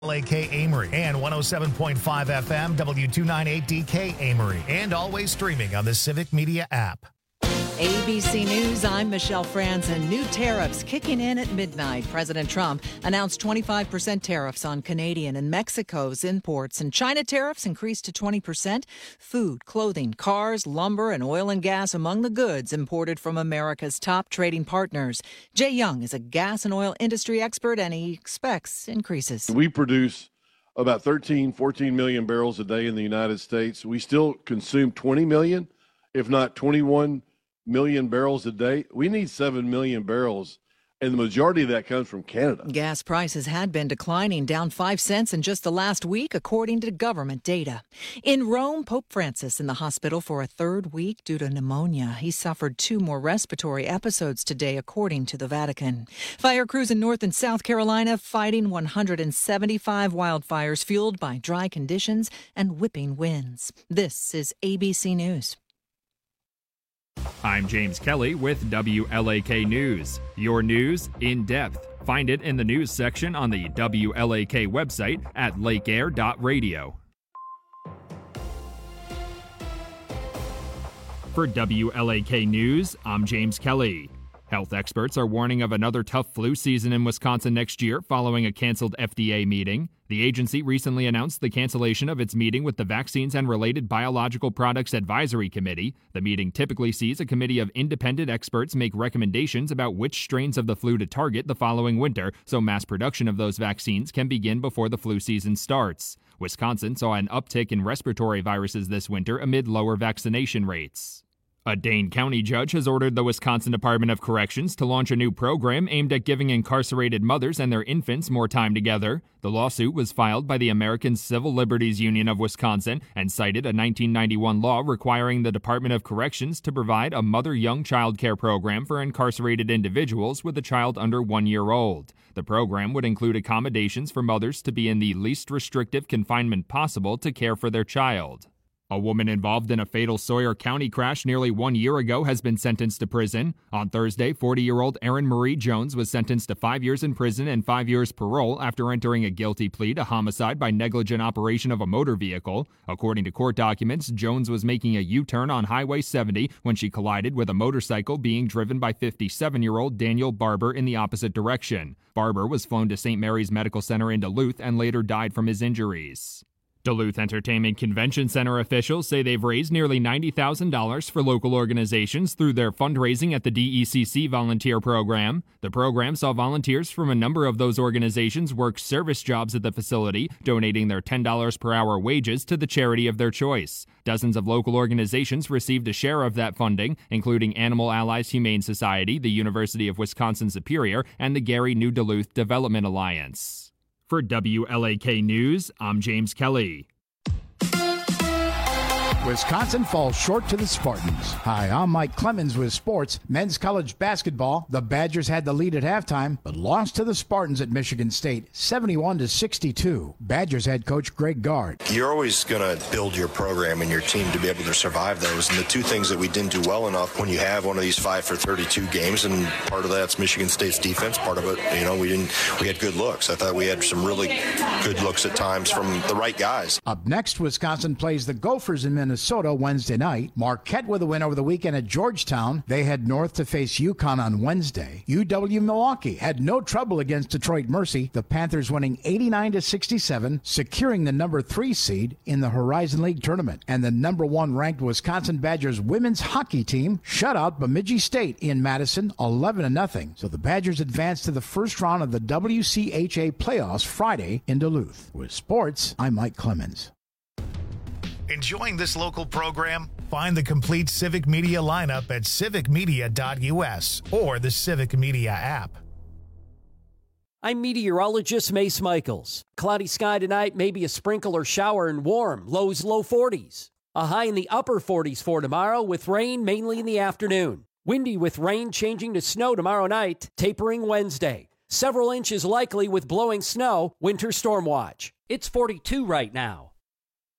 LAK Amory and 107.5 FM W298DK Amory, and always streaming on the Civic Media app. ABC News, I'm Michelle Franzen. New tariffs kicking in at midnight. President Trump announced 25% tariffs on Canadian and Mexico's imports, and China tariffs increased to 20%. Food, clothing, cars, lumber, and oil and gas among the goods imported from America's top trading partners. Jay Young is a gas and oil industry expert, and he expects increases. We produce about 14 million barrels a day in the United States. We still consume 20 million, if not 21 million barrels a day. We need 7 million barrels, and the majority of that comes from Canada. Gas prices had been declining, down 5 cents in just the last week, according to government data. In Rome, Pope Francis in the hospital for a third week due to pneumonia. He suffered 2 more respiratory episodes today, according to the Vatican. Fire crews in North and South Carolina fighting 175 wildfires fueled by dry conditions and whipping winds. This is ABC News. I'm James Kelly with WLAK News. Your news in depth. Find it in the news section on the WLAK website at lakeair.radio. For WLAK News, I'm James Kelly. Health experts are warning of another tough flu season in Wisconsin next year following a canceled FDA meeting. The agency recently announced the cancellation of its meeting with the Vaccines and Related Biological Products Advisory Committee. The meeting typically sees a committee of independent experts make recommendations about which strains of the flu to target the following winter, so mass production of those vaccines can begin before the flu season starts. Wisconsin saw an uptick in respiratory viruses this winter amid lower vaccination rates. A Dane County judge has ordered the Wisconsin Department of Corrections to launch a new program aimed at giving incarcerated mothers and their infants more time together. The lawsuit was filed by the American Civil Liberties Union of Wisconsin and cited a 1991 law requiring the Department of Corrections to provide a mother-young child care program for incarcerated individuals with a child under 1 year old. The program would include accommodations for mothers to be in the least restrictive confinement possible to care for their child. A woman involved in a fatal Sawyer County crash nearly 1 year ago has been sentenced to prison. On Thursday, 40-year-old Erin Marie Jones was sentenced to 5 years in prison and 5 years parole after entering a guilty plea to homicide by negligent operation of a motor vehicle. According to court documents, Jones was making a U-turn on Highway 70 when she collided with a motorcycle being driven by 57-year-old Daniel Barber in the opposite direction. Barber was flown to St. Mary's Medical Center in Duluth and later died from his injuries. Duluth Entertainment Convention Center officials say they've raised nearly $90,000 for local organizations through their fundraising at the DECC volunteer program. The program saw volunteers from a number of those organizations work service jobs at the facility, donating their $10 per hour wages to the charity of their choice. Dozens of local organizations received a share of that funding, including Animal Allies Humane Society, the University of Wisconsin-Superior, and the Gary New Duluth Development Alliance. For WLAK News, I'm James Kelly. Wisconsin falls short to the Spartans. Hi, I'm Mike Clemens with sports. Men's college basketball. The Badgers had the lead at halftime, but lost to the Spartans at Michigan State, 71-62. Badgers head coach Greg Gard. You're always going to build your program and your team to be able to survive those. And the two things that we didn't do well enough when you have one of these 5 for 32 games, and part of that's Michigan State's defense. Part of it, we had good looks. I thought we had some really good looks at times from the right guys. Up next, Wisconsin plays the Gophers in Minnesota Wednesday night. Marquette with a win over the weekend at Georgetown. They head north to face UConn on Wednesday. UW-Milwaukee had no trouble against Detroit Mercy. The Panthers winning 89-67, securing the number 3 seed in the Horizon League tournament. And the number 1 ranked Wisconsin Badgers women's hockey team shut out Bemidji State in Madison 11-0. So the Badgers advance to the first round of the WCHA playoffs Friday in Duluth. With sports, I'm Mike Clemens. Enjoying this local program? Find the complete Civic Media lineup at civicmedia.us or the Civic Media app. I'm meteorologist Mace Michaels. Cloudy sky tonight, maybe a sprinkle or shower and warm, lows low 40s. A high in the upper 40s for tomorrow with rain mainly in the afternoon. Windy with rain changing to snow tomorrow night, tapering Wednesday. Several inches likely with blowing snow, winter storm watch. It's 42 right now.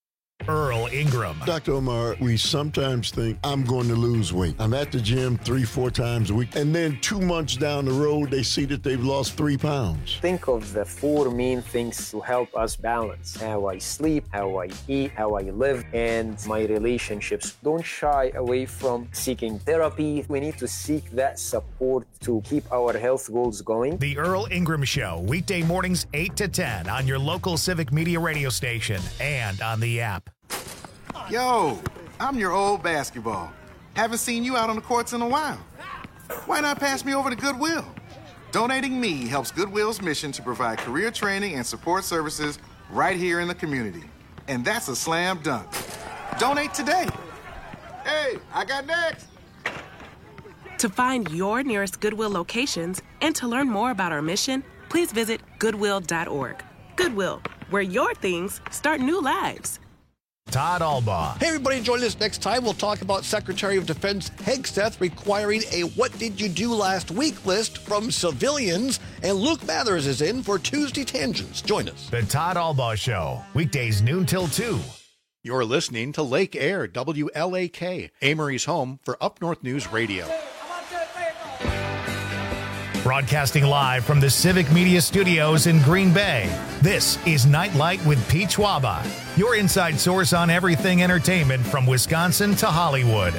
Earl Ingram. Dr. Omar, we sometimes think I'm going to lose weight. I'm at the gym 3-4 times a week, and then 2 months down the road, they see that they've lost 3 pounds. Think of the 4 main things to help us balance: how I sleep, how I eat, how I live, and my relationships. Don't shy away from seeking therapy. We need to seek that support to keep our health goals going. The Earl Ingram Show, weekday mornings 8 to 10 on your local Civic Media radio station and on the app. Yo, I'm your old basketball. Haven't seen you out on the courts in a while. Why not pass me over to Goodwill? Donating me helps Goodwill's mission to provide career training and support services right here in the community. And that's a slam dunk. Donate today. Hey, I got next. To find your nearest Goodwill locations and to learn more about our mission, please visit Goodwill.org. Goodwill, where your things start new lives. Todd Albaugh. Hey, everybody, join us next time. We'll talk about Secretary of Defense Hegseth requiring a What Did You Do Last Week list from civilians. And Luke Mathers is in for Tuesday Tangents. Join us. The Todd Albaugh Show, weekdays noon till 2. You're listening to Lake Air, WLAK, Amory's home for Up North News Radio. Broadcasting live from the Civic Media Studios in Green Bay, this is Nightlight with Pete Schwaba, your inside source on everything entertainment from Wisconsin to Hollywood.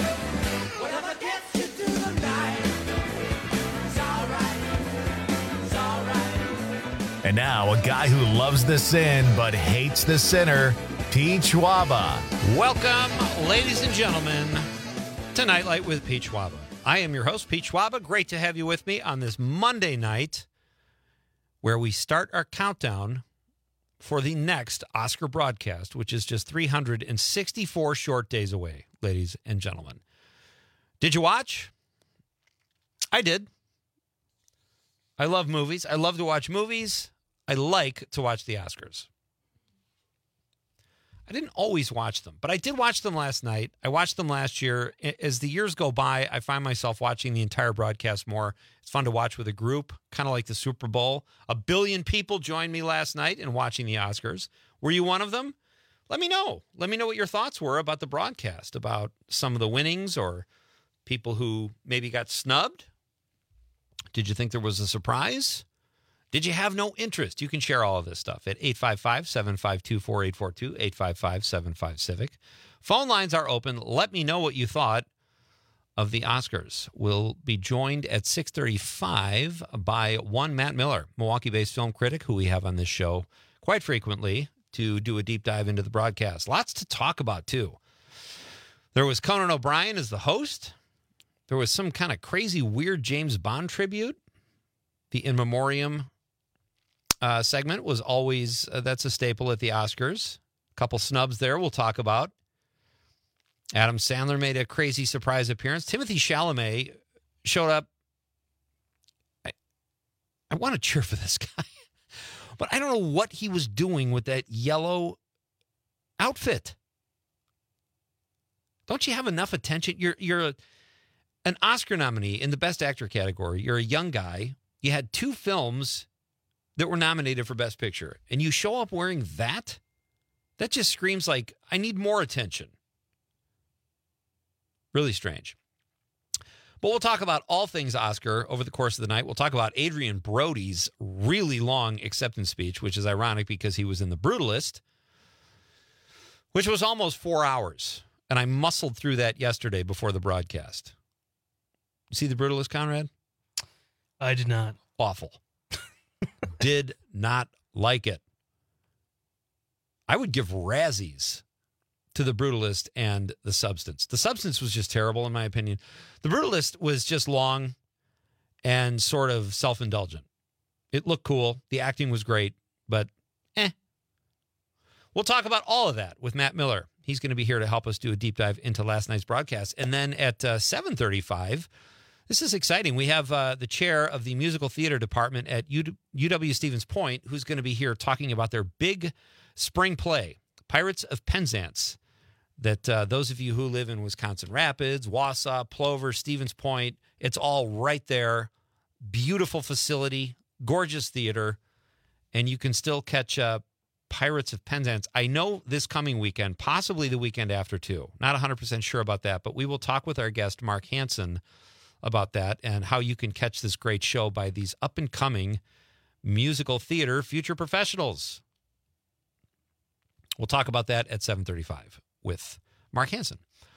And now, a guy who loves the sin but hates the sinner, Pete Schwaba. Welcome, ladies and gentlemen, to Nightlight with Pete Schwaba. I am your host, Pete Schwaba. Great to have you with me on this Monday night where we start our countdown for the next Oscar broadcast, which is just 364 short days away, ladies and gentlemen. Did you watch? I did. I love movies. I love to watch movies. I like to watch the Oscars. I didn't always watch them, but I did watch them last night. I watched them last year. As the years go by, I find myself watching the entire broadcast more. It's fun to watch with a group, kind of like the Super Bowl. 1 billion people joined me last night in watching the Oscars. Were you one of them? Let me know. Let me know what your thoughts were about the broadcast, about some of the winnings or people who maybe got snubbed. Did you think there was a surprise? Did you have no interest? You can share all of this stuff at 855-752-4842, 855-75-CIVIC. Phone lines are open. Let me know what you thought of the Oscars. We'll be joined at 6:35 by one Matt Miller, Milwaukee-based film critic who we have on this show quite frequently to do a deep dive into the broadcast. Lots to talk about, too. There was Conan O'Brien as the host. There was some kind of crazy, weird James Bond tribute. The In Memoriam segment was always, that's a staple at the Oscars. A couple snubs there we'll talk about. Adam Sandler made a crazy surprise appearance. Timothée Chalamet showed up. I want to cheer for this guy, but I don't know what he was doing with that yellow outfit. Don't you have enough attention? You're an Oscar nominee in the Best Actor category. You're a young guy. You had 2 films that were nominated for Best Picture, and you show up wearing that? That just screams like, I need more attention. Really strange. But we'll talk about all things Oscar over the course of the night. We'll talk about Adrian Brody's really long acceptance speech, which is ironic because he was in The Brutalist, which was almost 4 hours. And I muscled through that yesterday before the broadcast. You see The Brutalist, Conrad? I did not. Awful. Did not like it. I would give Razzies to The Brutalist and The Substance. The Substance was just terrible, in my opinion. The Brutalist was just long and sort of self-indulgent. It looked cool. The acting was great, but We'll talk about all of that with Matt Miller. He's going to be here to help us do a deep dive into last night's broadcast. And then at 7:35, this is exciting. We have the chair of the musical theater department at UW Stevens Point, who's going to be here talking about their big spring play, Pirates of Penzance, that those of you who live in Wisconsin Rapids, Wausau, Plover, Stevens Point, it's all right there. Beautiful facility, gorgeous theater, and you can still catch Pirates of Penzance. I know this coming weekend, possibly the weekend after too. Not 100% sure about that, but we will talk with our guest, Mark Hansen, about that and how you can catch this great show by these up-and-coming musical theater future professionals. We'll talk about that at 7:35 with Mark Hansen.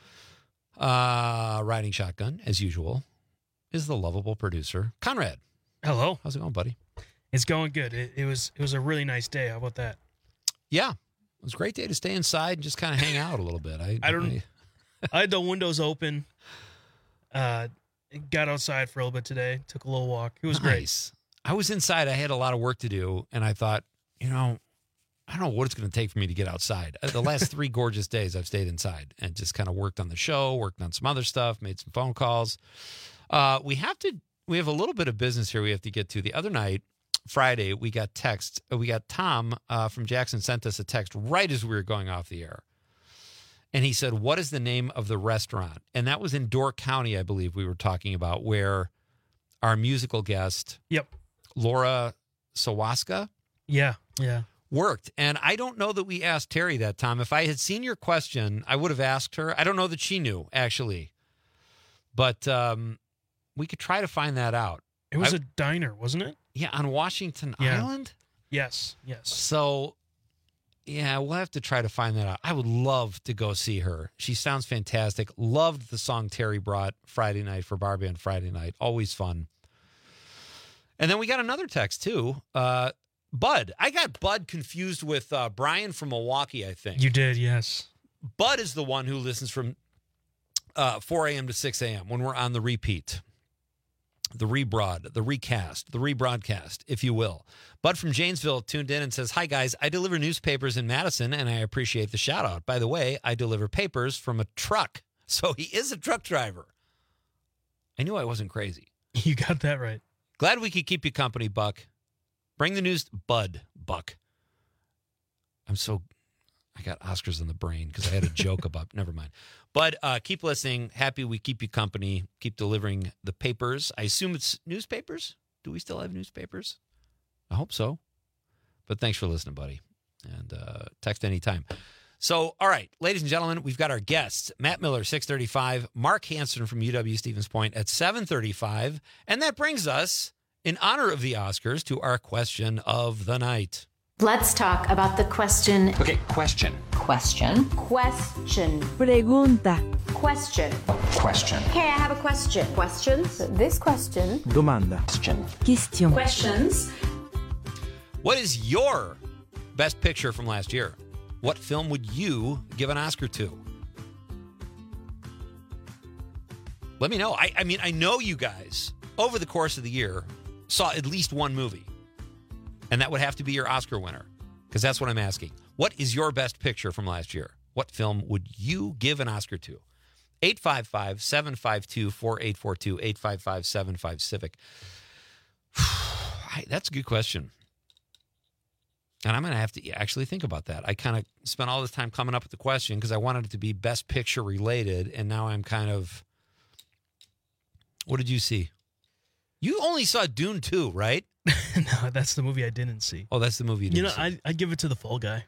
Riding shotgun, as usual, is the lovable producer, Conrad. Hello. How's it going, buddy? It's going good. It was a really nice day. How about that? Yeah. It was a great day to stay inside and just kind of hang out a little bit. I had the windows open. Got outside for a little bit today. Took a little walk. It was nice. Great. I was inside. I had a lot of work to do, and I thought, I don't know what it's going to take for me to get outside. The last 3 gorgeous days, I've stayed inside and just kind of worked on the show, worked on some other stuff, made some phone calls. We have a little bit of business here we have to get to. The other night, Friday, we got Tom from Jackson sent us a text right as we were going off the air. And he said, what is the name of the restaurant? And that was in Door County, I believe we were talking about, where our musical guest, Laura Sawaska, worked. And I don't know that we asked Terry that time. If I had seen your question, I would have asked her. I don't know that she knew, actually. But we could try to find that out. It was a diner, wasn't it? Yeah, on Washington Island? Yes. So, yeah, we'll have to try to find that out. I would love to go see her. She sounds fantastic. Loved the song Terry brought Friday night for Barbie on Friday night. Always fun. And then we got another text, too. Bud. I got Bud confused with Brian from Milwaukee, I think. You did, yes. Bud is the one who listens from 4 a.m. to 6 a.m. when we're on the repeat. The rebroadcast, if you will. Bud from Janesville tuned in and says, hi, guys. I deliver newspapers in Madison, and I appreciate the shout-out. By the way, I deliver papers from a truck. So he is a truck driver. I knew I wasn't crazy. You got that right. Glad we could keep you company, Buck. Bring the news, Buck. I got Oscars in the brain because I had a joke about, never mind. But keep listening. Happy we keep you company. Keep delivering the papers. I assume it's newspapers. Do we still have newspapers? I hope so. But thanks for listening, buddy. And text anytime. So, all right, ladies and gentlemen, we've got our guests, Matt Miller, 6:35, Mark Hansen from UW-Stevens Point at 7:35. And that brings us, in honor of the Oscars, to our question of the night. Let's talk about the question. Okay, question. Question. Pregunta. Question. Question. Hey, I have a question. Questions? This question. Domanda. Question. Question. Questions. What is your best picture from last year? What film would you give an Oscar to? Let me know. I mean, I know you guys, over the course of the year, saw at least one movie. And that would have to be your Oscar winner, because that's what I'm asking. What is your best picture from last year? What film would you give an Oscar to? 855-752-4842, 855-75-CIVIC. That's a good question. And I'm going to have to actually think about that. I kind of spent all this time coming up with the question because I wanted it to be best picture related, and now I'm kind of... What did you see? You only saw Dune 2, right? No, that's the movie I didn't see. Oh, that's the movie you didn't see. I give it to The Fall Guy.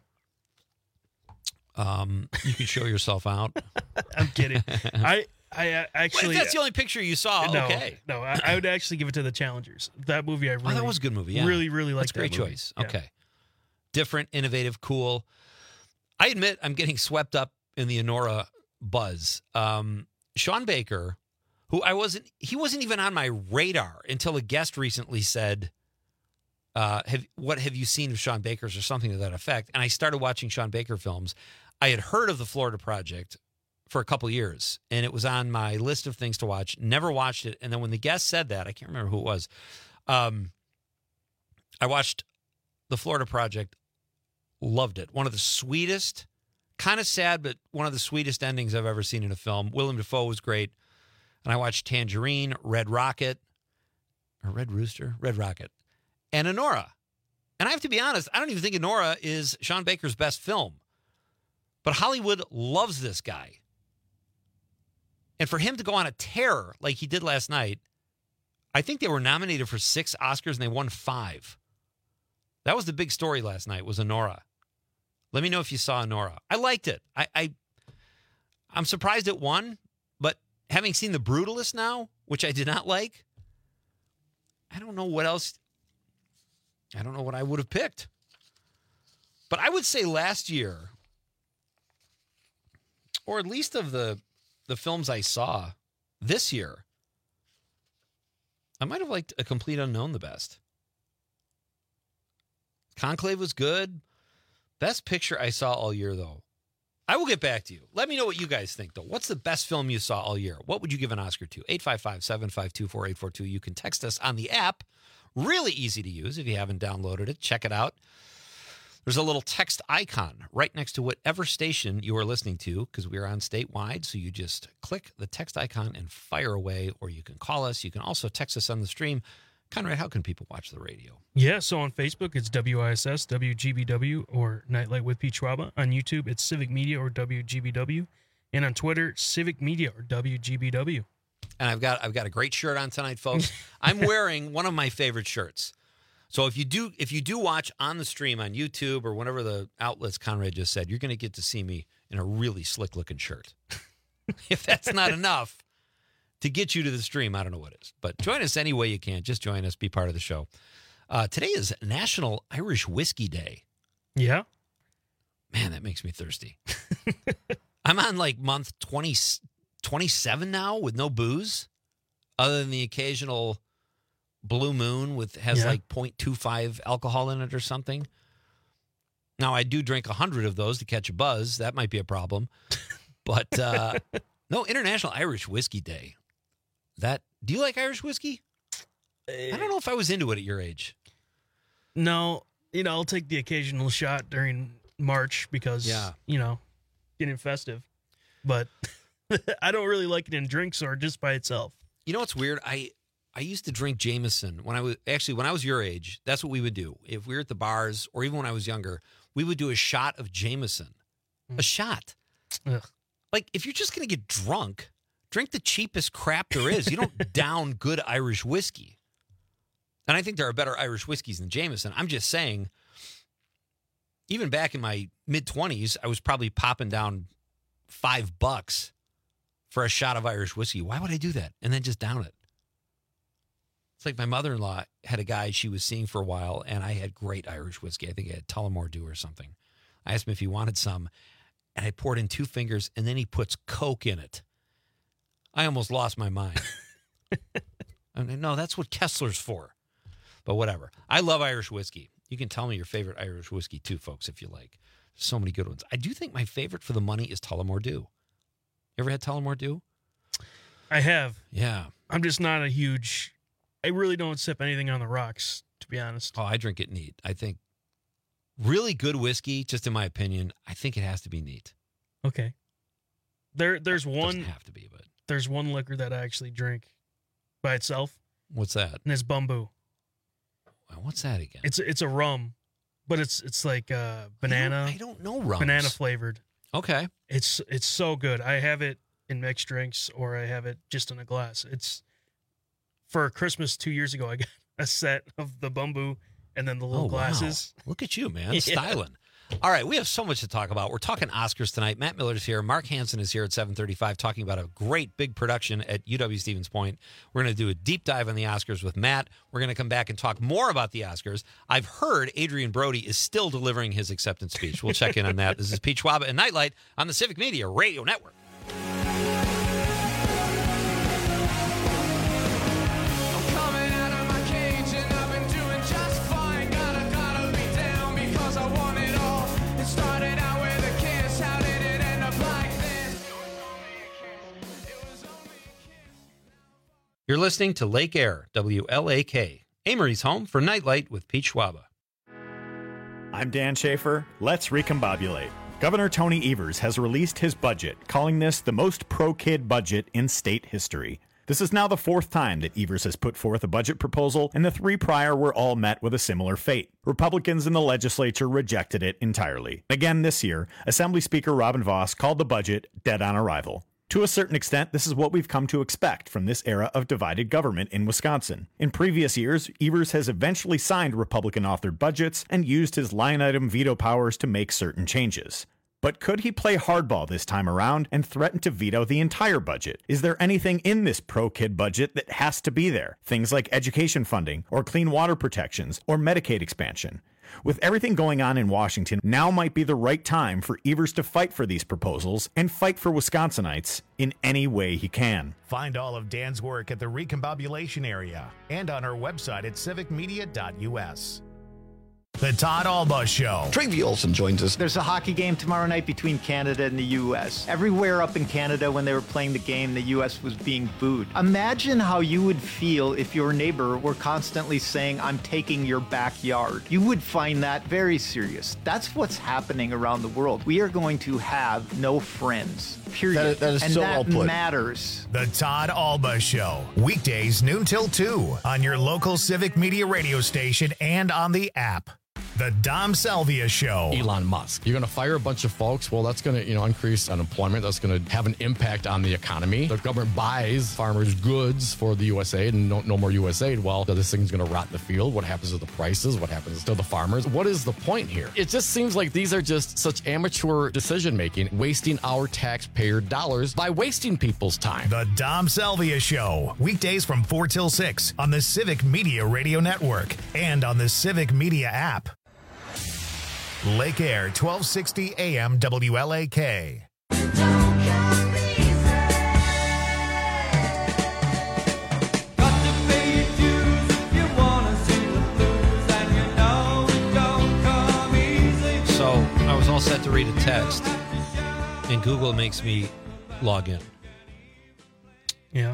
You can show yourself out. I'm kidding. I actually... What if that's the only picture you saw? No, okay. No, I would actually give it to The Challengers. That movie I really... Oh, that was a good movie, yeah. Really, really liked that movie. That's a great choice. Yeah. Okay. Different, innovative, cool. I admit I'm getting swept up in the Anora buzz. Sean Baker, who he wasn't even on my radar until a guest recently said, what have you seen of Sean Baker's or something to that effect? And I started watching Sean Baker films. I had heard of the Florida Project for a couple years, and it was on my list of things to watch. Never watched it. And then when the guest said that, I can't remember who it was. I watched the Florida Project, loved it. One of the sweetest, kind of sad, but one of the sweetest endings I've ever seen in a film. Willem Dafoe was great. And I watched Tangerine, Red Rocket, or Red Rooster? Red Rocket. And Anora. And I have to be honest, I don't even think Anora is Sean Baker's best film. But Hollywood loves this guy. And for him to go on a tear like he did last night, I think they were nominated for 6 Oscars and they won 5. That was the big story last night, was Anora. Let me know if you saw Nora. I liked it. I'm surprised it won, but having seen The Brutalist now, which I did not like, I don't know what else. I don't know what I would have picked. But I would say last year, or at least of the films I saw this year, I might have liked A Complete Unknown the best. Conclave was good. Best picture I saw all year, though. I will get back to you. Let me know what you guys think, though. What's the best film you saw all year? What would you give an Oscar to? 855-752-4842. You can text us on the app. Really easy to use if you haven't downloaded it. Check it out. There's a little text icon right next to whatever station you are listening to, because we are on statewide. So you just click the text icon and fire away, or you can call us. You can also text us on the stream. Conrad, how can people watch the radio? Yeah, so on Facebook, it's WISS, WGBW, or Nightlight with Pete Schwaba. On YouTube, it's Civic Media or WGBW. And on Twitter, Civic Media or WGBW. And I've got a great shirt on tonight, folks. I'm wearing one of my favorite shirts. So if you do watch on the stream on YouTube or whatever the outlets Conrad just said, you're going to get to see me in a really slick-looking shirt. If that's not enough to get you to the stream, I don't know what is. But join us any way you can. Just join us. Be part of the show. Today is National Irish Whiskey Day. Yeah? Man, that makes me thirsty. I'm on like month 27 now with no booze, other than the occasional Blue Moon has like 0.25 alcohol in it or something. Now, I do drink 100 of those to catch a buzz. That might be a problem. But no, International Irish Whiskey Day. Do you like Irish whiskey? I don't know if I was into it at your age. No, I'll take the occasional shot during March because, getting festive. But I don't really like it in drinks or just by itself. You know what's weird? I used to drink Jameson when I was your age. That's what we would do. If we were at the bars, or even when I was younger, we would do a shot of Jameson. A shot. Ugh. Like, if you're just going to get drunk, drink the cheapest crap there is. You don't down good Irish whiskey. And I think there are better Irish whiskeys than Jameson. I'm just saying, even back in my mid-20s, I was probably popping down $5 for a shot of Irish whiskey. Why would I do that? And then just down it. It's like my mother-in-law had a guy she was seeing for a while, and I had great Irish whiskey. I think I had Tullamore Dew or something. I asked him if he wanted some, and I poured in 2 fingers, and then he puts Coke in it. I almost lost my mind. I mean, no, that's what Kessler's for. But whatever. I love Irish whiskey. You can tell me your favorite Irish whiskey too, folks, if you like. So many good ones. I do think my favorite for the money is Tullamore Dew. You ever had Tullamore Dew? I have. Yeah. I'm just not a huge... I really don't sip anything on the rocks, to be honest. Oh, I drink it neat. I think really good whiskey, just in my opinion, I think it has to be neat. Okay. There's one... Doesn't have to be, but... There's one liquor that I actually drink by itself. What's that? And it's Bumbu. What's that again? It's a rum, but it's like banana. I don't know rums. Banana flavored. Okay. It's so good. I have it in mixed drinks, or I have it just in a glass. It's for Christmas 2 years ago. I got a set of the Bumbu and then the little glasses. Wow. Look at you, man, styling. All right, we have so much to talk about. We're talking Oscars tonight. Matt Miller's here. Mark Hansen is here at 7:35 talking about a great big production at UW-Stevens Point. We're going to do a deep dive on the Oscars with Matt. We're going to come back and talk more about the Oscars. I've heard Adrian Brody is still delivering his acceptance speech. We'll check in on that. This is Pete Schwaba and Nightlight on the Civic Media Radio Network. You're listening to Lake Air, WLAK, Amory's home for Nightlight with Pete Schwaba. I'm Dan Schaefer. Let's recombobulate. Governor Tony Evers has released his budget, calling this the most pro-kid budget in state history. This is now the 4th time that Evers has put forth a budget proposal, and the 3 prior were all met with a similar fate. Republicans in the legislature rejected it entirely. Again this year, Assembly Speaker Robin Vos called the budget dead on arrival. To a certain extent, this is what we've come to expect from this era of divided government in Wisconsin. In previous years, Evers has eventually signed Republican-authored budgets and used his line-item veto powers to make certain changes. But could he play hardball this time around and threaten to veto the entire budget? Is there anything in this pro-kid budget that has to be there? Things like education funding, or clean water protections, or Medicaid expansion. With everything going on in Washington, now might be the right time for Evers to fight for these proposals and fight for Wisconsinites in any way he can. Find all of Dan's work at the Recombobulation area and on our website at civicmedia.us. The Todd Alba Show. Travi Olson joins us. There's a hockey game tomorrow night between Canada and the U.S. Everywhere up in Canada, when they were playing the game, the U.S. was being booed. Imagine how you would feel if your neighbor were constantly saying, I'm taking your backyard. You would find that very serious. That's what's happening around the world. We are going to have no friends, period. That is and so that well put. matters. The Todd Alba Show. Weekdays noon till 2 on your local Civic Media radio station and on the app. The Dom Salvia Show. Elon Musk. You're going to fire a bunch of folks. Well, that's going to, increase unemployment. That's going to have an impact on the economy. The government buys farmers' goods for the USAID and no more USAID. Well, this thing's going to rot in the field. What happens to the prices? What happens to the farmers? What is the point here? It just seems like these are just such amateur decision-making, wasting our taxpayer dollars by wasting people's time. The Dom Salvia Show. Weekdays from 4 till 6 on the Civic Media Radio Network and on the Civic Media app. Lake Air, 1260 AM WLAK. So I was all set to read a text, and Google makes me log in. Yeah.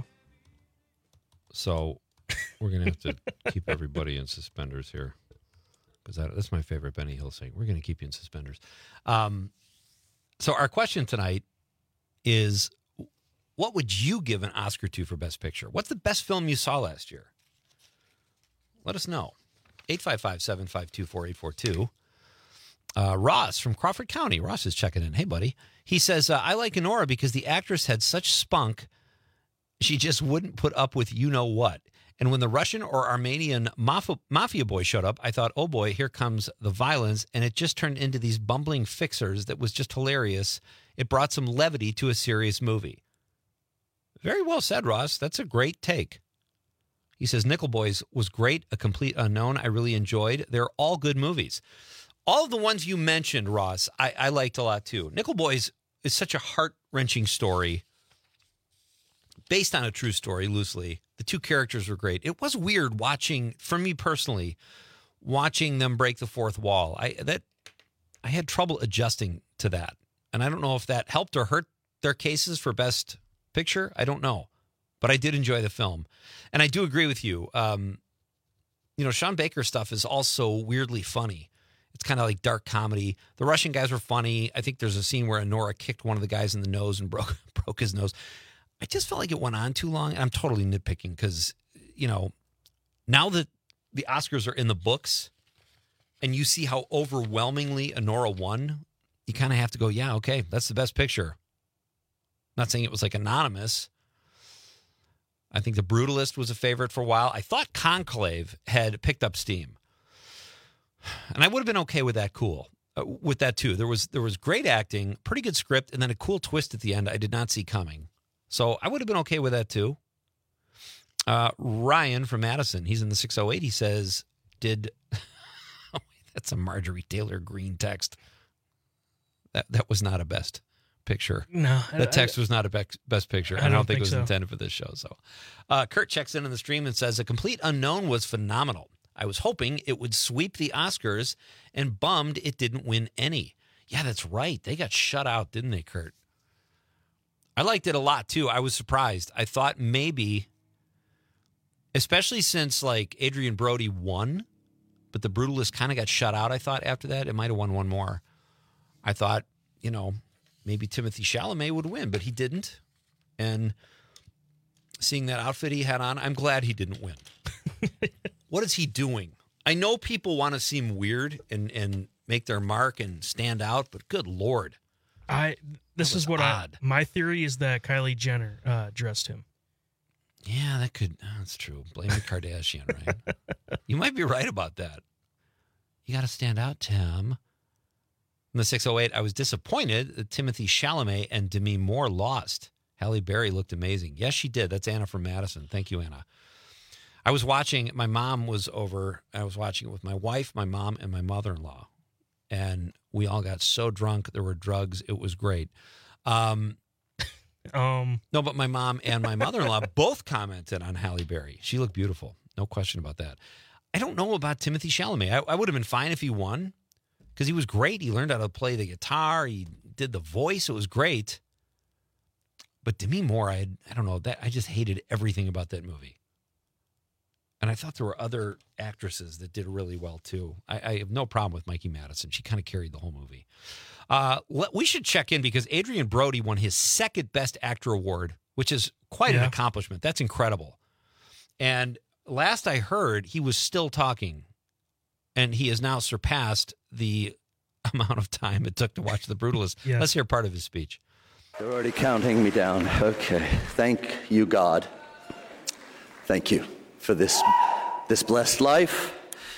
So we're going to have to keep everybody in suspenders here. Because that's my favorite Benny Hill saying. We're going to keep you in suspenders. So our question tonight is, what would you give an Oscar to for Best Picture? What's the best film you saw last year? Let us know. 855-752-4842. Ross from Crawford County. Ross is checking in. Hey, buddy. He says, I like Honora because the actress had such spunk, she just wouldn't put up with you-know-what. And when the Russian or Armenian mafia boy showed up, I thought, oh boy, here comes the violence. And it just turned into these bumbling fixers that was just hilarious. It brought some levity to a serious movie. Very well said, Ross. That's a great take. He says, Nickel Boys was great, A Complete Unknown. I really enjoyed. They're all good movies. All of the ones you mentioned, Ross, I liked a lot too. Nickel Boys is such a heart-wrenching story. Based on a true story, loosely. The two characters were great. It was weird watching, for me personally, watching them break the fourth wall. I had trouble adjusting to that. And I don't know if that helped or hurt their cases for Best Picture. I don't know. But I did enjoy the film. And I do agree with you. Sean Baker stuff is also weirdly funny. It's kind of like dark comedy. The Russian guys were funny. I think there's a scene where Honora kicked one of the guys in the nose and broke his nose. I just felt like it went on too long. I'm totally nitpicking because, now that the Oscars are in the books and you see how overwhelmingly Honora won, you kind of have to go, yeah, okay, that's the Best Picture. Not saying it was like anonymous. I think The Brutalist was a favorite for a while. I thought Conclave had picked up steam. And I would have been okay with that with that too. There was great acting, pretty good script, and then a cool twist at the end I did not see coming. So I would have been okay with that too. Ryan from Madison, he's in the 608. He says, that's a Marjorie Taylor Greene text. That was not a Best Picture. No. That text was not a Best Picture. I don't think it was so. intended for this show. So Kurt checks in on the stream and says, A Complete Unknown was phenomenal. I was hoping it would sweep the Oscars and bummed it didn't win any. Yeah, that's right. They got shut out, didn't they, Kurt? I liked it a lot, too. I was surprised. I thought maybe, especially since, Adrian Brody won, but The Brutalist kind of got shut out, I thought, after that. It might have won one more. I thought, maybe Timothée Chalamet would win, but he didn't. And seeing that outfit he had on, I'm glad he didn't win. What is he doing? I know people want to seem weird and make their mark and stand out, but good Lord. This is what odd. My theory is that Kylie Jenner dressed him. Yeah, that's true. Blame the Kardashian, right? You might be right about that. You got to stand out, Tim. In the 608, I was disappointed that Timothée Chalamet and Demi Moore lost. Halle Berry looked amazing. Yes, she did. That's Anna from Madison. Thank you, Anna. I was watching, my mom was over. I was watching it with my wife, my mom, and my mother-in-law. And we all got so drunk. There were drugs. It was great. No, but my mom and my mother-in-law both commented on Halle Berry. She looked beautiful. No question about that. I don't know about Timothée Chalamet. I would have been fine if he won because he was great. He learned how to play the guitar. He did the voice. It was great. But Demi Moore, I don't know. I just hated everything about that movie. And I thought there were other actresses that did really well, too. I have no problem with Mikey Madison. She kind of carried the whole movie. We should check in because Adrian Brody won his second Best Actor award, which is quite an accomplishment. That's incredible. And last I heard, he was still talking. And he has now surpassed the amount of time it took to watch The Brutalist. Yes. Let's hear part of his speech. They're already counting me down. Okay. Thank you, God. Thank you for this blessed life.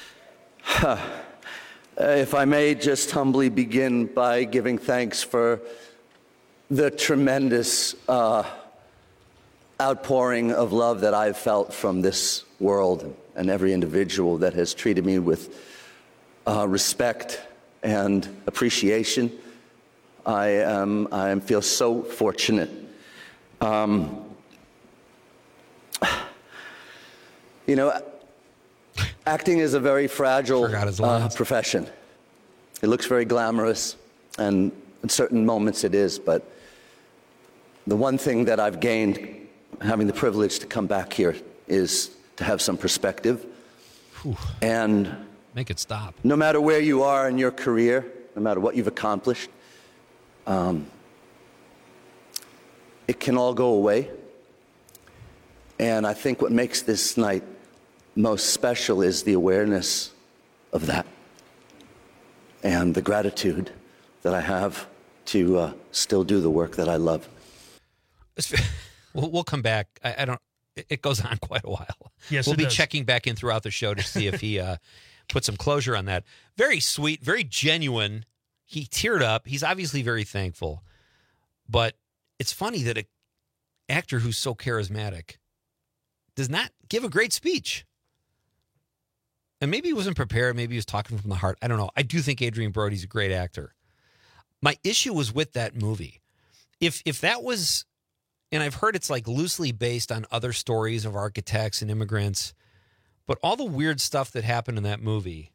If I may just humbly begin by giving thanks for the tremendous outpouring of love that I've felt from this world and every individual that has treated me with respect and appreciation. I feel so fortunate. Acting is a very fragile profession. It looks very glamorous, and in certain moments it is, but the one thing that I've gained having the privilege to come back here is to have some perspective. And make it stop. No matter where you are in your career, no matter what you've accomplished, it can all go away. And I think what makes this night most special is the awareness of that and the gratitude that I have to still do the work that I love. We'll come back. I don't. It goes on quite a while. Yes, we'll be does. checking back in throughout the show to see if he put some closure on that. Very sweet, very genuine. He teared up. He's obviously very thankful. But it's funny that an actor who's so charismatic does not give a great speech. And maybe he wasn't prepared. Maybe he was talking from the heart. I don't know. I do think Adrian Brody's a great actor. My issue was with that movie. If that was, and I've heard it's like loosely based on other stories of architects and immigrants, but all the weird stuff that happened in that movie,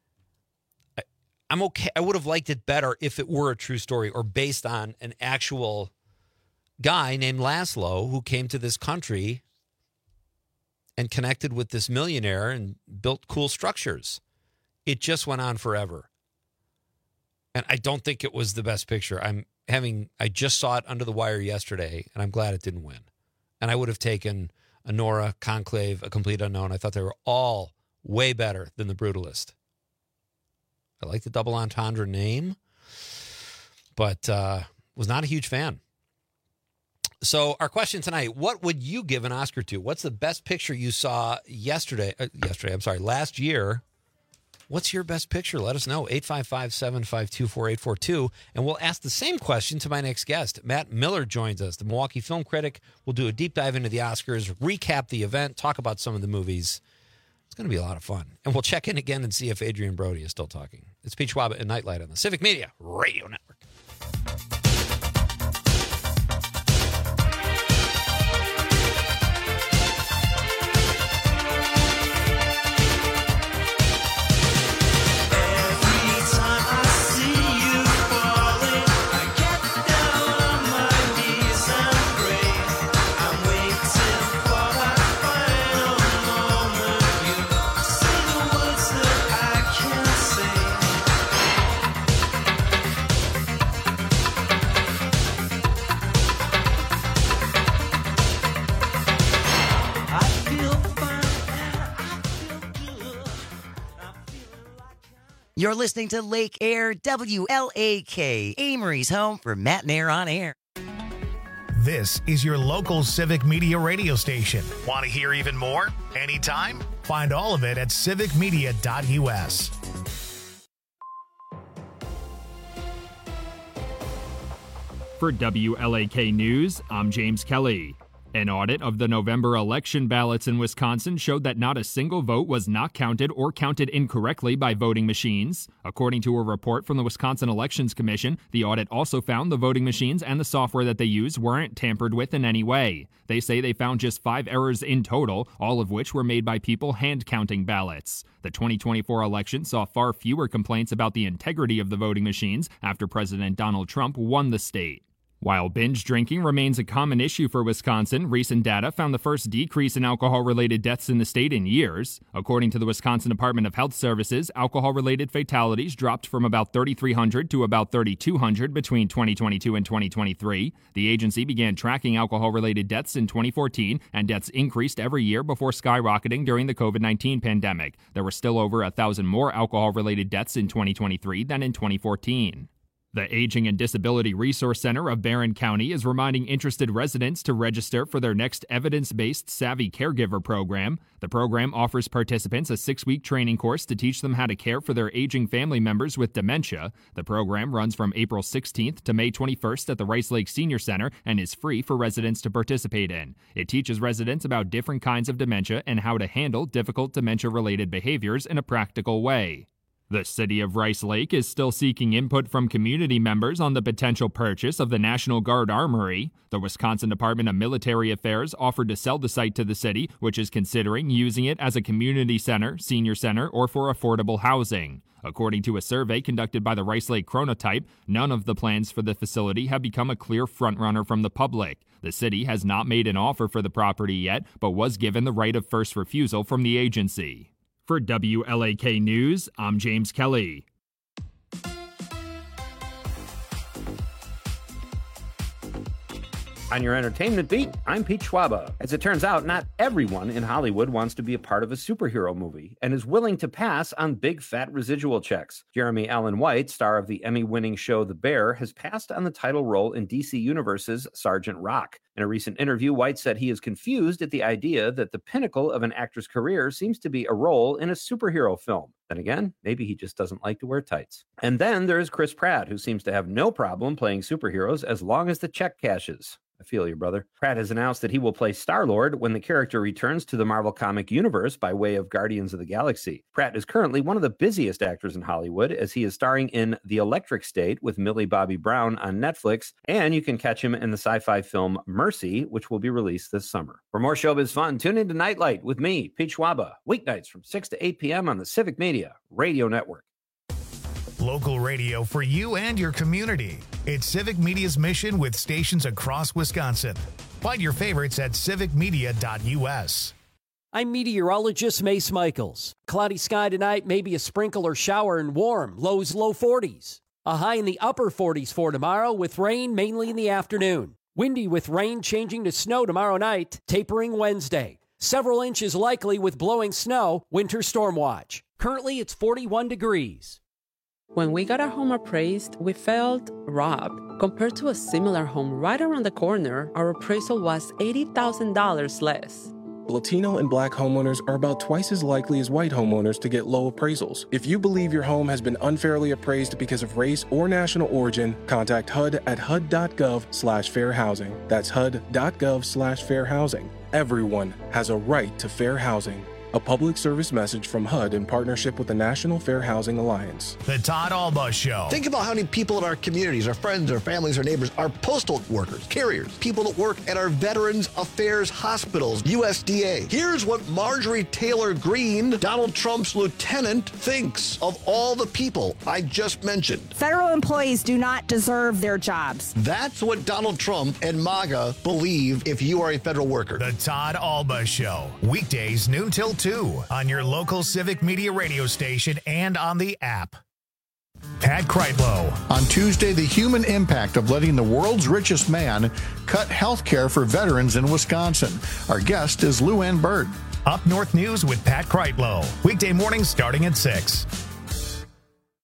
I'm okay. I would have liked it better if it were a true story or based on an actual guy named Laszlo who came to this country and connected with this millionaire and built cool structures. It just went on forever. And I don't think it was the best picture. I just saw it under the wire yesterday, and I'm glad it didn't win. And I would have taken Anora, Conclave, A Complete Unknown. I thought they were all way better than The Brutalist. I like the double entendre name, but was not a huge fan. So our question tonight, what would you give an Oscar to? What's the best picture you saw last year? What's your best picture? Let us know. 855-752-4842. And we'll ask the same question to my next guest. Matt Miller joins us, the Milwaukee film critic. We'll do a deep dive into the Oscars, recap the event, talk about some of the movies. It's going to be a lot of fun. And we'll check in again and see if Adrian Brody is still talking. It's Pete Schwab and Nightlight on the Civic Media Radio Network. You're listening to Lake Air, WLAK, Amory's home for Matt and Air on Air. This is your local Civic Media radio station. Want to hear even more? Anytime? Find all of it at civicmedia.us. For WLAK News, I'm James Kelly. An audit of the November election ballots in Wisconsin showed that not a single vote was not counted or counted incorrectly by voting machines. According to a report from the Wisconsin Elections Commission, the audit also found the voting machines and the software that they use weren't tampered with in any way. They say they found just 5 errors in total, all of which were made by people hand-counting ballots. The 2024 election saw far fewer complaints about the integrity of the voting machines after President Donald Trump won the state. While binge drinking remains a common issue for Wisconsin, recent data found the first decrease in alcohol-related deaths in the state in years. According to the Wisconsin Department of Health Services, alcohol-related fatalities dropped from about 3,300 to about 3,200 between 2022 and 2023. The agency began tracking alcohol-related deaths in 2014, and deaths increased every year before skyrocketing during the COVID-19 pandemic. There were still over 1,000 more alcohol-related deaths in 2023 than in 2014. The Aging and Disability Resource Center of Barron County is reminding interested residents to register for their next evidence-based Savvy Caregiver program. The program offers participants a 6-week training course to teach them how to care for their aging family members with dementia. The program runs from April 16th to May 21st at the Rice Lake Senior Center and is free for residents to participate in. It teaches residents about different kinds of dementia and how to handle difficult dementia-related behaviors in a practical way. The city of Rice Lake is still seeking input from community members on the potential purchase of the National Guard Armory. The Wisconsin Department of Military Affairs offered to sell the site to the city, which is considering using it as a community center, senior center, or for affordable housing. According to a survey conducted by the Rice Lake Chronotype, none of the plans for the facility have become a clear frontrunner from the public. The city has not made an offer for the property yet, but was given the right of first refusal from the agency. For WLAK News, I'm James Kelly. On your entertainment beat, I'm Pete Schwaba. As it turns out, not everyone in Hollywood wants to be a part of a superhero movie and is willing to pass on big fat residual checks. Jeremy Allen White, star of the Emmy-winning show The Bear, has passed on the title role in DC Universe's Sergeant Rock. In a recent interview, White said he is confused at the idea that the pinnacle of an actor's career seems to be a role in a superhero film. Then again, maybe he just doesn't like to wear tights. And then there's Chris Pratt, who seems to have no problem playing superheroes as long as the check cashes. I feel you, brother. Pratt has announced that he will play Star-Lord when the character returns to the Marvel comic universe by way of Guardians of the Galaxy. Pratt is currently one of the busiest actors in Hollywood, as he is starring in The Electric State with Millie Bobby Brown on Netflix, and you can catch him in the sci-fi film Mercy, which will be released this summer. For more showbiz fun, tune into Nightlight with me, Pete Schwaba, weeknights from 6 to 8 p.m. on the Civic Media Radio Network. Local radio for you and your community. It's Civic Media's mission with stations across Wisconsin. Find your favorites at civicmedia.us. I'm meteorologist Mace Michaels. Cloudy sky tonight, maybe a sprinkle or shower and warm, lows low 40s. A high in the upper 40s for tomorrow with rain mainly in the afternoon. Windy with rain changing to snow tomorrow night, tapering Wednesday. Several inches likely with blowing snow, winter storm watch. Currently it's 41 degrees. When we got our home appraised, we felt robbed. Compared to a similar home right around the corner, our appraisal was $80,000 less. Latino and Black homeowners are about twice as likely as white homeowners to get low appraisals. If you believe your home has been unfairly appraised because of race or national origin, contact HUD at hud.gov/fair housing. That's hud.gov/fair housing. Everyone has a right to fair housing. A public service message from HUD in partnership with the National Fair Housing Alliance. The Todd Alba Show. Think about how many people in our communities, our friends, our families, our neighbors, our postal workers, carriers, people that work at our Veterans Affairs hospitals, USDA. Here's what Marjorie Taylor Greene, Donald Trump's lieutenant, thinks of all the people I just mentioned. Federal employees do not deserve their jobs. That's what Donald Trump and MAGA believe if you are a federal worker. The Todd Alba Show. Weekdays noon till 2 on your local Civic Media radio station and on the app. Pat Kreitlow. On Tuesday, the human impact of letting the world's richest man cut health care for veterans in Wisconsin. Our guest is Lou Ann Bird. Up North News with Pat Kreitlow. Weekday mornings starting at 6.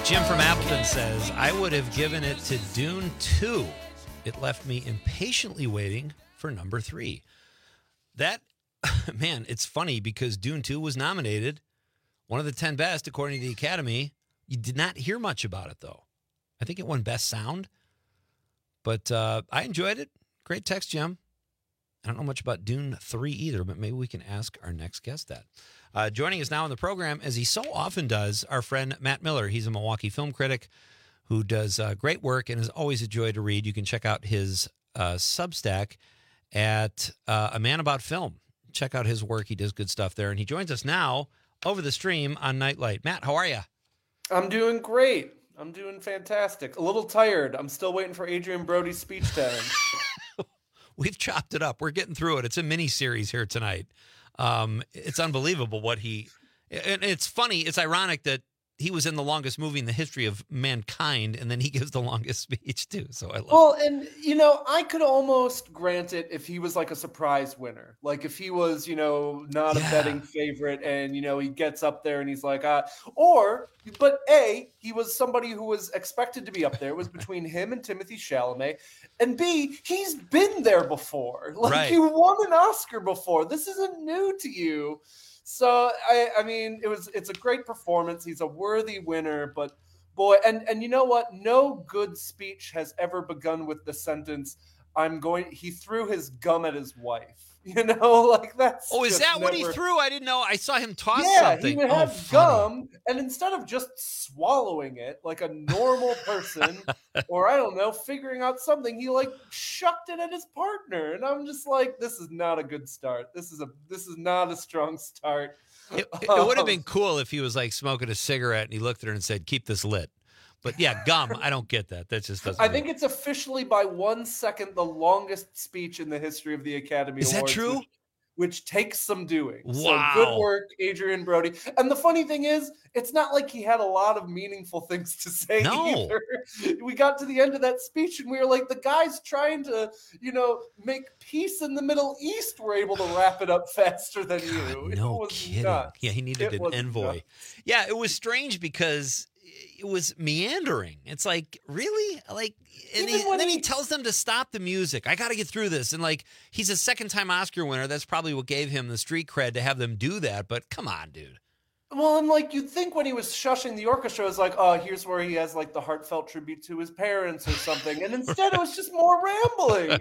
Jim from Appleton says, I would have given it to Dune 2. It left me impatiently waiting for number 3. That, man, it's funny because Dune 2 was nominated, one of the 10 best according to the Academy. You did not hear much about it, though. I think it won Best Sound, but I enjoyed it. Great text, Jim. I don't know much about Dune 3 either, but maybe we can ask our next guest that. Joining us now on the program, as he so often does, our friend Matt Miller. He's a Milwaukee film critic who does great work and is always a joy to read. You can check out his Substack at A Man About Film. Check out his work. He does good stuff there. And he joins us now over the stream on Nightlight. Matt, how are you? I'm doing great. I'm doing fantastic. A little tired. I'm still waiting for Adrian Brody's speech to end. We've chopped it up. We're getting through it. It's a mini series here tonight. It's unbelievable what and it's funny. It's ironic that he was in the longest movie in the history of mankind, and then he gives the longest speech too. So I love it. And I could almost grant it if he was like a surprise winner, like if he was, not a betting favorite, and he gets up there and he's like, but he was somebody who was expected to be up there. It was between him and Timothée Chalamet, and B, he's been there before. Like you won an Oscar before. This isn't new to you. So I mean, it's a great performance. He's a worthy winner, but boy, and you know what? No good speech has ever begun with the sentence, he threw his gum at his wife. Like that's. Oh, is that what he threw? I didn't know. I saw him toss something. He would have gum, and instead of just swallowing it like a normal person, or I don't know, figuring out something, he like shucked it at his partner, and I'm just like, this is not a good start. This is not a strong start. It would have been cool if he was like smoking a cigarette and he looked at her and said, "Keep this lit." But yeah, gum, I don't get that. That just doesn't. I think it's officially by 1 second the longest speech in the history of the Academy Awards. Is that true? Which takes some doing. Wow. So good work, Adrian Brody. And the funny thing is, it's not like he had a lot of meaningful things to say either. We got to the end of that speech and we were like, the guys trying to, make peace in the Middle East were able to wrap it up faster than you. No kidding. Nuts. Yeah, he needed an envoy. Nuts. Yeah, it was strange because it was meandering. It's like, really? Like, and then he tells them to stop the music. I got to get through this. And like, he's a second-time Oscar winner. That's probably what gave him the street cred to have them do that. But come on, dude. Well, and like you'd think when he was shushing the orchestra, it was like, oh, here's where he has like the heartfelt tribute to his parents or something. And instead, it was just more rambling.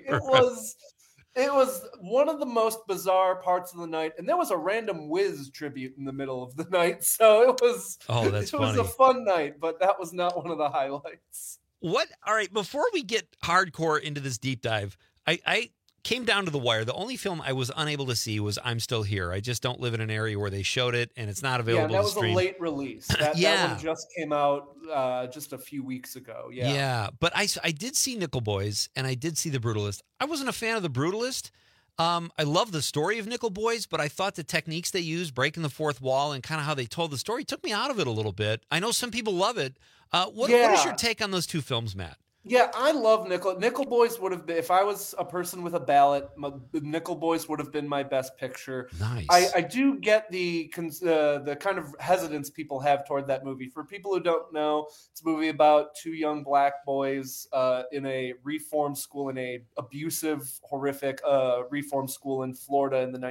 It was one of the most bizarre parts of the night, and there was a random Wiz tribute in the middle of the night, so it was. Oh, that's funny. It was a fun night, but that was not one of the highlights. All right, before we get hardcore into this deep dive, I came down to the wire. The only film I was unable to see was I'm Still Here. I just don't live in an area where they showed it, and it's not available. Yeah, that was to stream. A late release. That one just came out just a few weeks ago. Yeah, but I did see Nickel Boys, and I did see The Brutalist. I wasn't a fan of The Brutalist. I love the story of Nickel Boys, but I thought the techniques they used, breaking the fourth wall, and kind of how they told the story, took me out of it a little bit. I know some people love it. What is your take on those two films, Matt? Yeah, I love Nickel. Nickel Boys would have been, if I was a person with a ballot, Nickel Boys would have been my best picture. Nice. I do get the kind of hesitance people have toward that movie. For people who don't know, it's a movie about two young black boys in a reform school, in a abusive, horrific reform school in Florida in the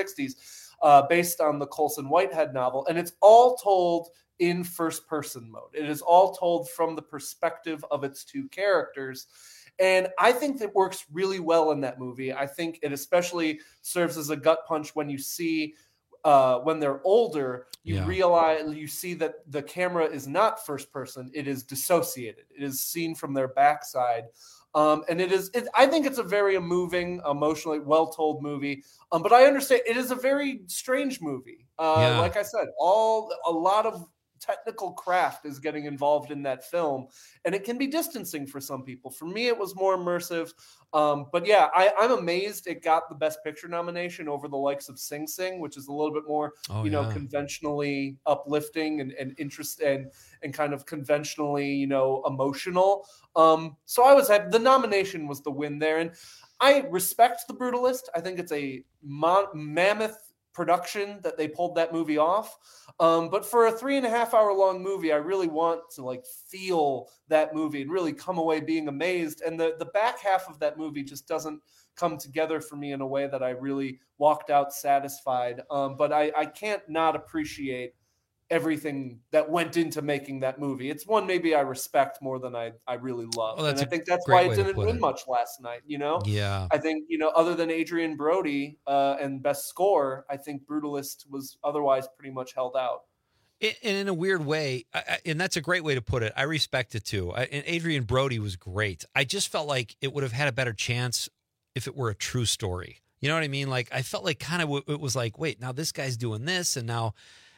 1960s, based on the Colson Whitehead novel. And it's all told in first-person mode. It is all told from the perspective of its two characters. And I think that works really well in that movie. I think it especially serves as a gut punch when you see, when they're older, you see that the camera is not first-person. It is dissociated. It is seen from their backside. And I think it's a very moving, emotionally well-told movie. But I understand it is a very strange movie. Like I said, a lot of technical craft is getting involved in that film, and it can be distancing for some people. For me, it was more immersive. But yeah, I'm amazed it got the Best Picture nomination over the likes of Sing Sing, which is a little bit more, conventionally uplifting and interest and kind of conventionally, emotional. So I was happy. The nomination was the win there, and I respect The Brutalist. I think it's a mammoth production that they pulled that movie off. But for a 3.5 hour long movie, I really want to like feel that movie and really come away being amazed. And the back half of that movie just doesn't come together for me in a way that I really walked out satisfied. But I can't not appreciate everything that went into making that movie. It's one maybe I respect more than I really love. Well, and I think that's why it didn't win it. much last night, you know? Yeah. I think, you know, other than Adrian Brody and Best Score, I think Brutalist was otherwise pretty much held out. And in a weird way, and that's a great way to put it, I respect it too. And Adrian Brody was great. I just felt like it would have had a better chance if it were a true story. You know what I mean? Like, I felt like kind of it was like, wait, now this guy's doing this, and now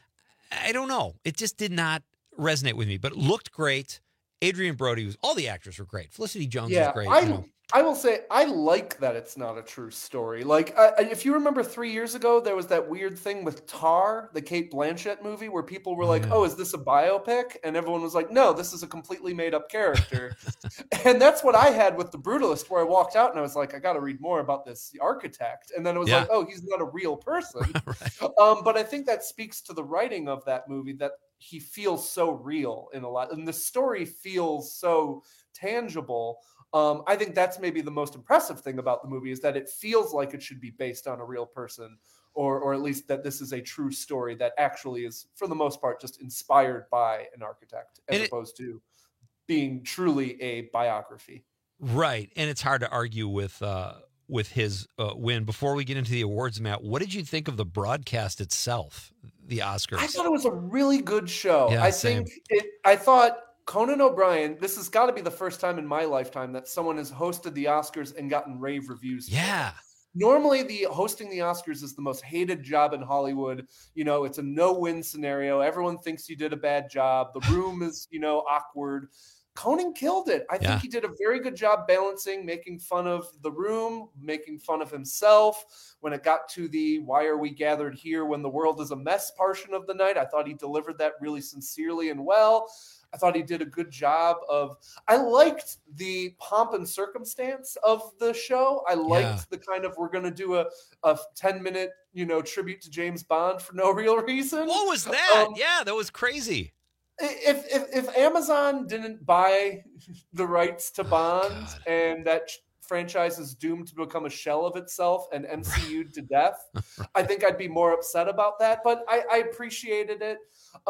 I don't know. It just did not resonate with me, but it looked great. Adrian Brody all the actors were great. Felicity Jones was great. I will say I like that it's not a true story. Like, if you remember 3 years ago, there was that weird thing with Tar, the Cate Blanchett movie, where people were like, "Oh, is this a biopic?" And everyone was like, "No, this is a completely made up character." And that's what I had with The Brutalist, where I walked out and I was like, "I got to read more about this architect." And then it was like, "Oh, he's not a real person." But I think that speaks to the writing of that movie, that he feels so real in a lot, and the story feels so tangible. I think that's maybe the most impressive thing about the movie, is that it feels like it should be based on a real person, or at least that this is a true story that actually is, for the most part, just inspired by an architect, as opposed to being truly a biography. Right. And it's hard to argue with his win. Before we get into the awards, Matt, what did you think of the broadcast itself, the Oscars? I thought it was a really good show. Yeah, I thought Conan O'Brien, this has got to be the first time in my lifetime that someone has hosted the Oscars and gotten rave reviews. Yeah. Normally, hosting the Oscars is the most hated job in Hollywood. You know, it's a no-win scenario. Everyone thinks you did a bad job. The room is, you know, awkward. Conan killed it. I think he did a very good job balancing, making fun of the room, making fun of himself. When it got to the "why are we gathered here when the world is a mess" portion of the night, I thought he delivered that really sincerely and well. I thought he did a good job I liked the pomp and circumstance of the show. I liked the kind of, we're going to do a 10-minute, you know, tribute to James Bond for no real reason. What was that? That was crazy. If Amazon didn't buy the rights to Bond and that franchise is doomed to become a shell of itself and MCU'd to death, I think I'd be more upset about that. But I appreciated it.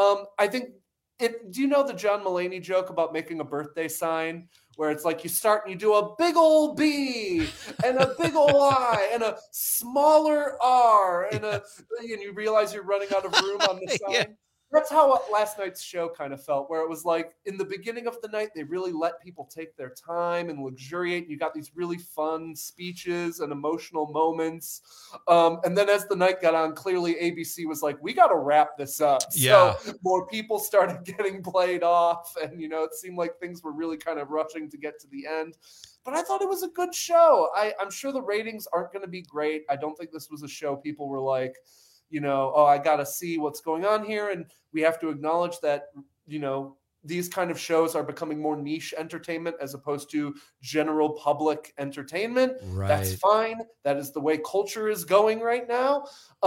I think do you know the John Mulaney joke about making a birthday sign where it's like you start and you do a big old B and a big old I and a smaller R and you realize you're running out of room on the sign? That's how last night's show kind of felt, where it was like in the beginning of the night, they really let people take their time and luxuriate. You got these really fun speeches and emotional moments. And then as the night got on, clearly ABC was like, we got to wrap this up. Yeah. So more people started getting played off. And, you know, it seemed like things were really kind of rushing to get to the end. But I thought it was a good show. I'm sure the ratings aren't going to be great. I don't think this was a show people were like, you know, oh, I got to see what's going on here. And we have to acknowledge that, you know, these kind of shows are becoming more niche entertainment as opposed to general public entertainment. Right. That's fine. That is the way culture is going right now.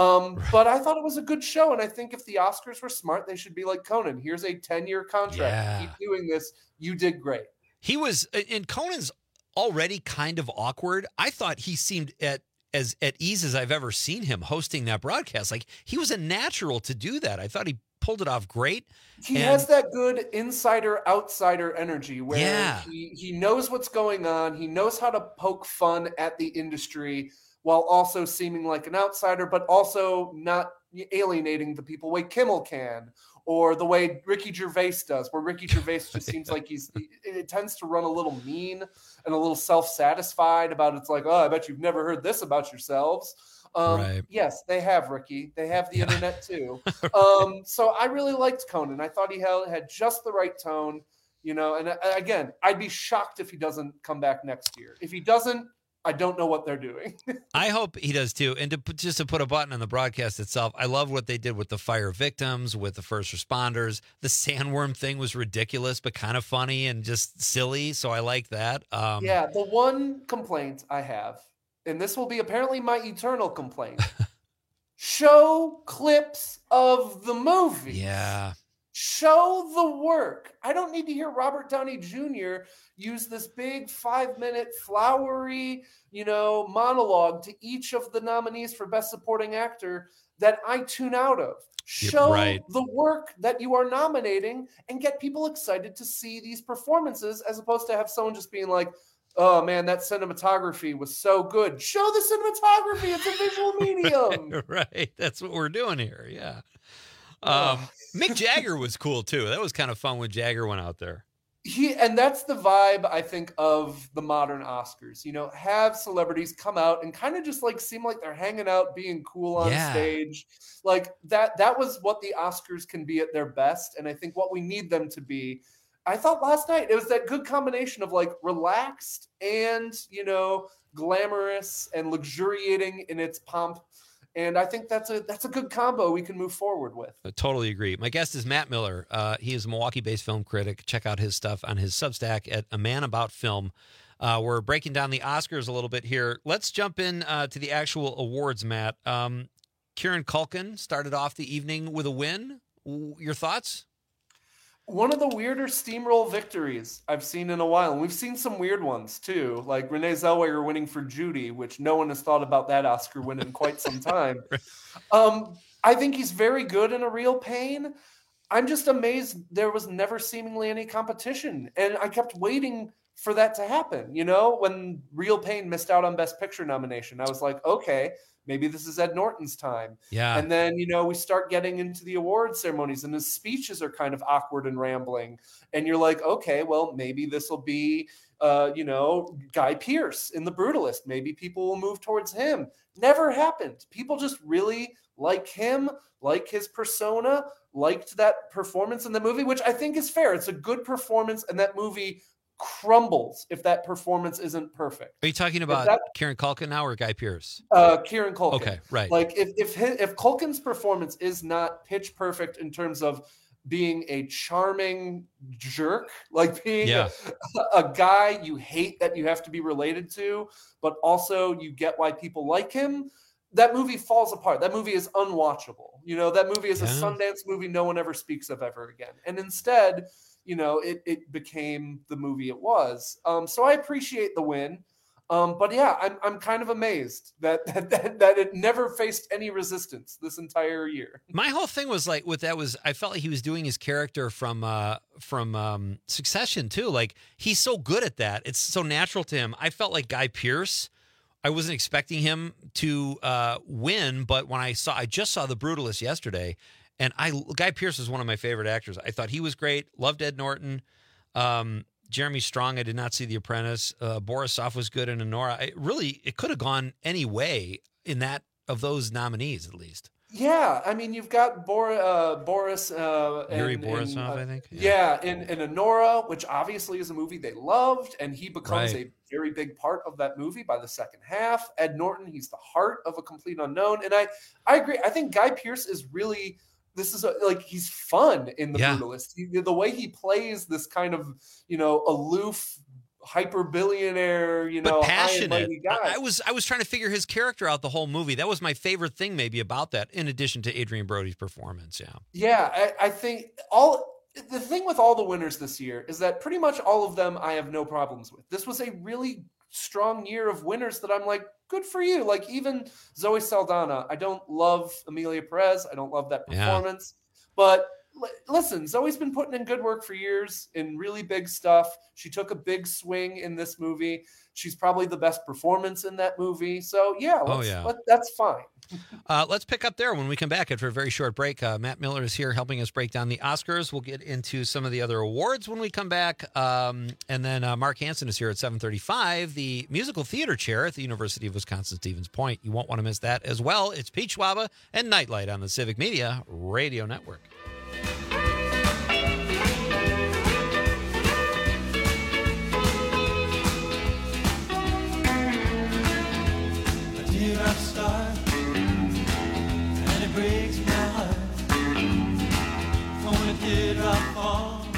But I thought it was a good show. And I think if the Oscars were smart, they should be like Conan. Here's a 10-year contract. Yeah. Keep doing this. You did great. He was, and Conan's already kind of awkward. I thought he seemed as at ease as I've ever seen him hosting that broadcast. Like, he was a natural to do that. I thought he pulled it off great. He has that good insider-outsider energy where he knows what's going on. He knows how to poke fun at the industry while also seeming like an outsider, but also not alienating the people the way Kimmel can, or the way Ricky Gervais does, where Ricky Gervais just seems like it tends to run a little mean and a little self-satisfied about it's like, oh, I bet you've never heard this about yourselves. Right. Yes, they have, Ricky. They have the internet too. So I really liked Conan. I thought he had just the right tone, you know, and again, I'd be shocked if he doesn't come back next year. If he doesn't, I don't know what they're doing. I hope he does too. And to put a button on the broadcast itself, I love what they did with the fire victims, with the first responders. The sandworm thing was ridiculous, but kind of funny and just silly. So I like that. Yeah, the one complaint I have, and this will be apparently my eternal complaint, show clips of the movie. Yeah. Show the work. I don't need to hear Robert Downey Jr. use this big 5-minute flowery, monologue to each of the nominees for Best Supporting Actor that I tune out of. Show the work that you are nominating and get people excited to see these performances, as opposed to have someone just being like, oh man, that cinematography was so good. Show the cinematography. It's a visual medium. Right. That's what we're doing here. Yeah. Mick Jagger was cool too. That was kind of fun when Jagger went out there. And that's the vibe, I think, of the modern Oscars. Have celebrities come out and kind of just like seem like they're hanging out, being cool on stage. Like that was what the Oscars can be at their best. And I think what we need them to be. I thought last night it was that good combination of like relaxed and, glamorous and luxuriating in its pomp. And I think that's a good combo we can move forward with. I totally agree. My guest is Matt Miller. He is a Milwaukee-based film critic. Check out his stuff on his Substack at A Man About Film. We're breaking down the Oscars a little bit here. Let's jump in to the actual awards, Matt. Kieran Culkin started off the evening with a win. Your thoughts? One of the weirder steamroll victories I've seen in a while. And we've seen some weird ones, too, like Renee Zellweger winning for Judy, which no one has thought about that Oscar win in quite some time. I think he's very good in A Real Pain. I'm just amazed there was never seemingly any competition. And I kept waiting for that to happen. When Real Pain missed out on Best Picture nomination, I was like, okay, maybe this is Ed Norton's time. Yeah. And then, we start getting into the award ceremonies and his speeches are kind of awkward and rambling. And you're like, okay, well, maybe this will be, Guy Pearce in The Brutalist. Maybe people will move towards him. Never happened. People just really like him, like his persona, liked that performance in the movie, which I think is fair. It's a good performance, and that movie crumbles if that performance isn't perfect. Are you talking about Kieran Culkin now or Guy Pearce? Kieran Culkin. Okay, right. Like if Culkin's performance is not pitch perfect in terms of being a charming jerk, like being a guy you hate that you have to be related to, but also you get why people like him, that movie falls apart. That movie is unwatchable. That movie is a Sundance movie no one ever speaks of ever again. And instead, it became the movie it was. So I appreciate the win. But yeah, I'm kind of amazed that it never faced any resistance this entire year. My whole thing was like with that was I felt like he was doing his character from Succession too. Like he's so good at that. It's so natural to him. I felt like Guy Pearce. I wasn't expecting him to win, but when I just saw The Brutalist yesterday. And Guy Pearce is one of my favorite actors. I thought he was great. Loved Ed Norton. Jeremy Strong, I did not see The Apprentice. Borisov was good in Anora. It could have gone any way in that of those nominees, at least. Yeah, I mean, you've got Boris. Yuri Borisov, I think. Yeah, in Anora, which obviously is a movie they loved, and he becomes a very big part of that movie by the second half. Ed Norton, he's the heart of A Complete Unknown. And I agree. I think Guy Pearce is really... he's fun in The Brutalist. The way he plays this kind of, aloof, hyper billionaire, but passionate guy. I was trying to figure his character out the whole movie. That was my favorite thing maybe about that, in addition to Adrian Brody's performance. Yeah, I think the thing with all the winners this year is that pretty much all of them I have no problems with. This was a really strong year of winners that I'm like, good for you. Like even Zoe Saldana, I don't love Emilia Perez. I don't love that performance. But listen, Zoe's been putting in good work for years in really big stuff. She took a big swing in this movie. She's probably the best performance in that movie. So that's fine. Let's pick up there when we come back after a very short break. Matt Miller is here helping us break down the Oscars. We'll get into some of the other awards when we come back. And then Mark Hansen is here at 7:35, the musical theater chair at the University of Wisconsin-Stevens Point. You won't want to miss that as well. It's Pete Schwaba and Nightlight on the Civic Media Radio Network. Breaks my heart. When it did I fall.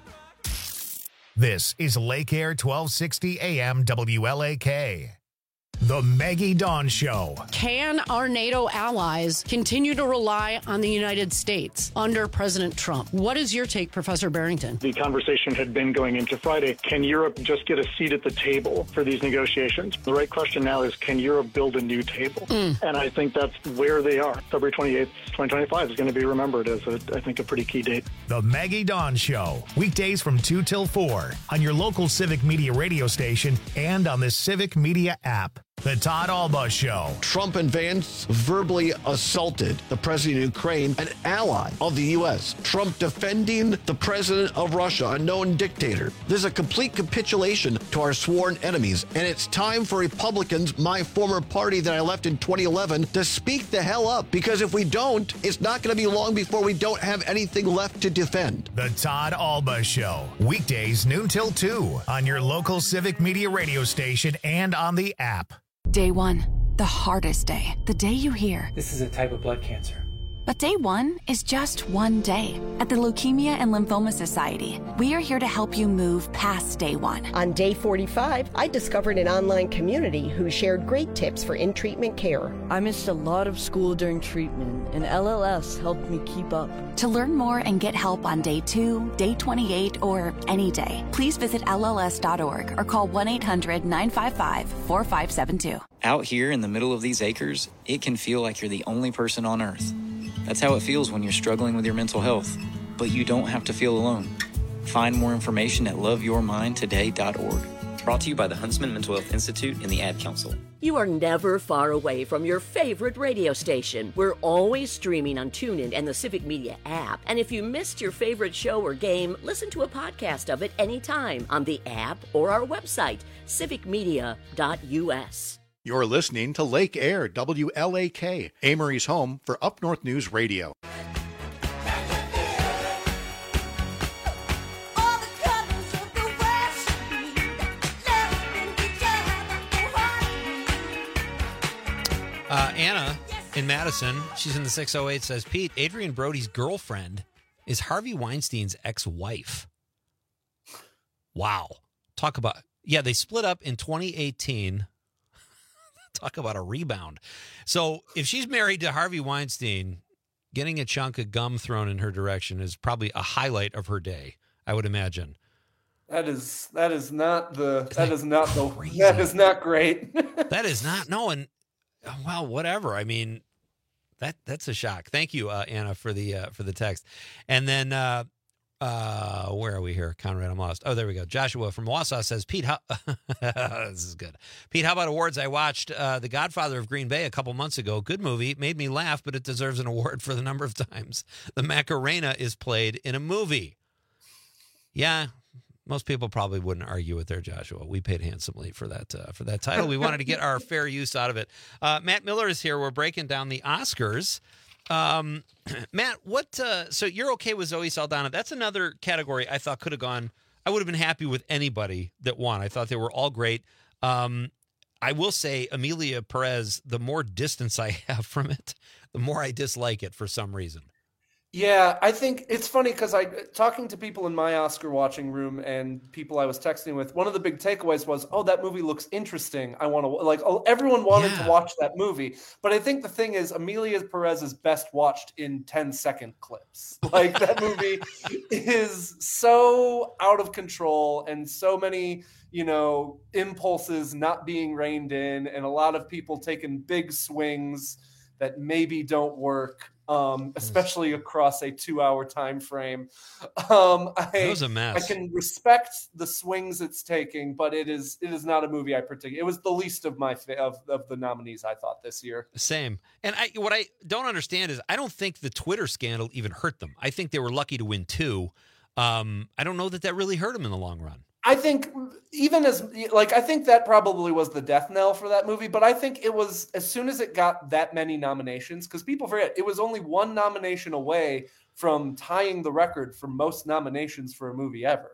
This is Lake Air 1260 AM WLAK. The Maggie Dawn Show. Can our NATO allies continue to rely on the United States under President Trump? What is your take, Professor Barrington? The conversation had been going into Friday. Can Europe just get a seat at the table for these negotiations? The right question now is, can Europe build a new table? And I think that's where they are. February 28th, 2025 is going to be remembered as, I think, a pretty key date. The Maggie Dawn Show. Weekdays from 2 till 4 on your local Civic Media radio station and on the Civic Media app. The Todd Alba Show. Trump and Vance verbally assaulted the president of Ukraine, an ally of the U.S. Trump defending the president of Russia, a known dictator. This is a complete capitulation to our sworn enemies. And it's time for Republicans, my former party that I left in 2011, to speak the hell up. Because if we don't, it's not going to be long before we don't have anything left to defend. The Todd Alba Show. Weekdays noon till 2 on your local Civic Media radio station and on the app. Day one, the hardest day. The day you hear, this is a type of blood cancer. But day one is just one day. At the Leukemia and Lymphoma Society, we are here to help you move past day one. On day 45, I discovered an online community who shared great tips for in-treatment care. I missed a lot of school during treatment, and LLS helped me keep up. To learn more and get help on day 2, day 28, or any day, please visit LLS.org or call 1-800-955-4572. Out here in the middle of these acres, it can feel like you're the only person on Earth. That's how it feels when you're struggling with your mental health. But you don't have to feel alone. Find more information at loveyourmindtoday.org. Brought to you by the Huntsman Mental Health Institute and the Ad Council. You are never far away from your favorite radio station. We're always streaming on TuneIn and the Civic Media app. And if you missed your favorite show or game, listen to a podcast of it anytime on the app or our website, civicmedia.us. You're listening to Lake Air, WLAK, Amory's home for Up North News Radio. Anna in Madison, she's in the 608, says, Pete, Adrian Brody's girlfriend is Harvey Weinstein's ex-wife. Wow. Talk about, they split up in 2018. Talk about a rebound. So if she's married to Harvey Weinstein, getting a chunk of gum thrown in her direction is probably a highlight of her day, I would imagine. That is not great. That is not, no, and well, whatever. I mean, that's a shock. Thank you, Anna, for the text. And then where are we here? Conrad, I'm lost. Oh, there we go. Joshua from Wausau says, Pete, this is good. Pete, how about awards? I watched The Godfather of Green Bay a couple months ago. Good movie. Made me laugh, but it deserves an award for the number of times the Macarena is played in a movie. Yeah, most people probably wouldn't argue with there, Joshua. We paid handsomely for that title. We wanted to get our fair use out of it. Matt Miller is here. We're breaking down the Oscars. Matt, so you're okay with Zoe Saldana? That's another category I thought could have gone. I would have been happy with anybody that won. I thought they were all great. I will say Emilia Perez, the more distance I have from it, the more I dislike it for some reason. Yeah, I think it's funny because talking to people in my Oscar watching room and people I was texting with, one of the big takeaways was, oh, that movie looks interesting. I want to everyone wanted to watch that movie. But I think the thing is, Emilia Perez is best watched in 10-second clips. Like that movie is so out of control and so many, impulses not being reined in and a lot of people taking big swings that maybe don't work. Especially across a 2-hour time frame. It was a mess. I can respect the swings it's taking, but it is not a movie I particularly. It was the least of my of the nominees I thought this year. Same. And what I don't understand is I don't think the Twitter scandal even hurt them. I think they were lucky to win 2. I don't know that really hurt them in the long run. I think I think that probably was the death knell for that movie, but I think it was as soon as it got that many nominations, because people forget it was only 1 nomination away from tying the record for most nominations for a movie ever.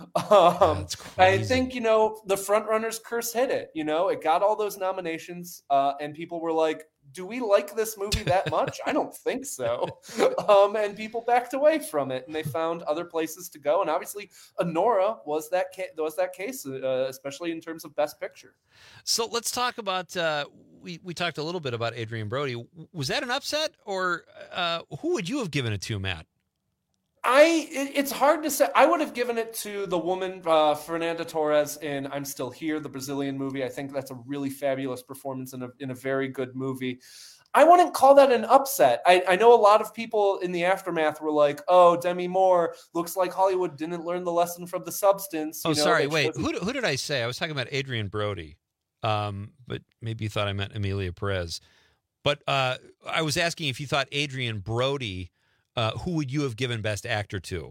I think, the front runner's curse hit it, it got all those nominations and people were like, do we like this movie that much? I don't think so. And people backed away from it, and they found other places to go. And obviously, Anora was that case, especially in terms of Best Picture. So let's talk about. We talked a little bit about Adrian Brody. Was that an upset, or who would you have given it to, Matt? It's hard to say. I would have given it to the woman, Fernanda Torres, in I'm Still Here, the Brazilian movie. I think that's a really fabulous performance in a very good movie. I wouldn't call that an upset. I know a lot of people in the aftermath were like, oh, Demi Moore, looks like Hollywood didn't learn the lesson from The Substance. Oh, sorry. Wait, who did I say? I was talking about Adrian Brody, but maybe you thought I meant Emilia Perez. But I was asking if you thought Adrian Brody, who would you have given Best Actor to?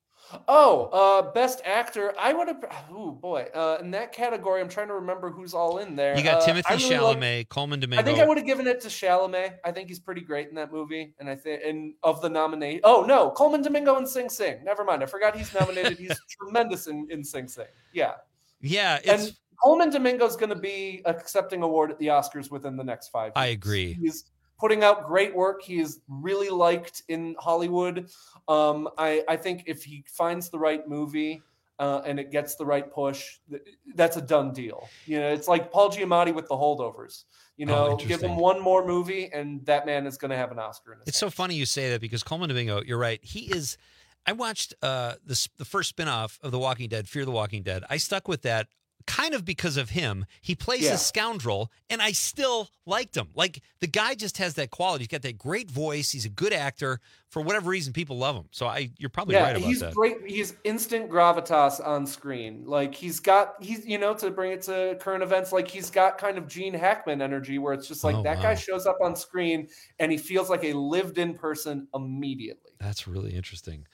Best Actor. I would have. Oh boy, in that category, I'm trying to remember who's all in there. You got Timothy Chalamet, Colman Domingo. I think I would have given it to Chalamet. I think he's pretty great in that movie, and I think of the nominee. Oh no, Colman Domingo in Sing Sing. Never mind, I forgot he's nominated. He's tremendous in Sing Sing. Yeah. And Colman Domingo's going to be accepting award at the Oscars within the next 5 years. I agree. He's putting out great work. He is really liked in Hollywood. I think if he finds the right movie and it gets the right push, that's a done deal. It's like Paul Giamatti with The Holdovers. Give him one more movie and that man is going to have an Oscar in his It's so funny you say that because Colman Domingo, you're right. He is. I watched the first spinoff of The Walking Dead, Fear the Walking Dead. I stuck with that kind of because of him. He plays a scoundrel, and I still liked him. Like, the guy just has that quality. He's got that great voice. He's a good actor. For whatever reason, people love him. So you're probably right about that. He's great. He's instant gravitas on screen. Like, he's to bring it to current events, like, he's got kind of Gene Hackman energy where it's just like guy shows up on screen and he feels like a lived-in person immediately. That's really interesting.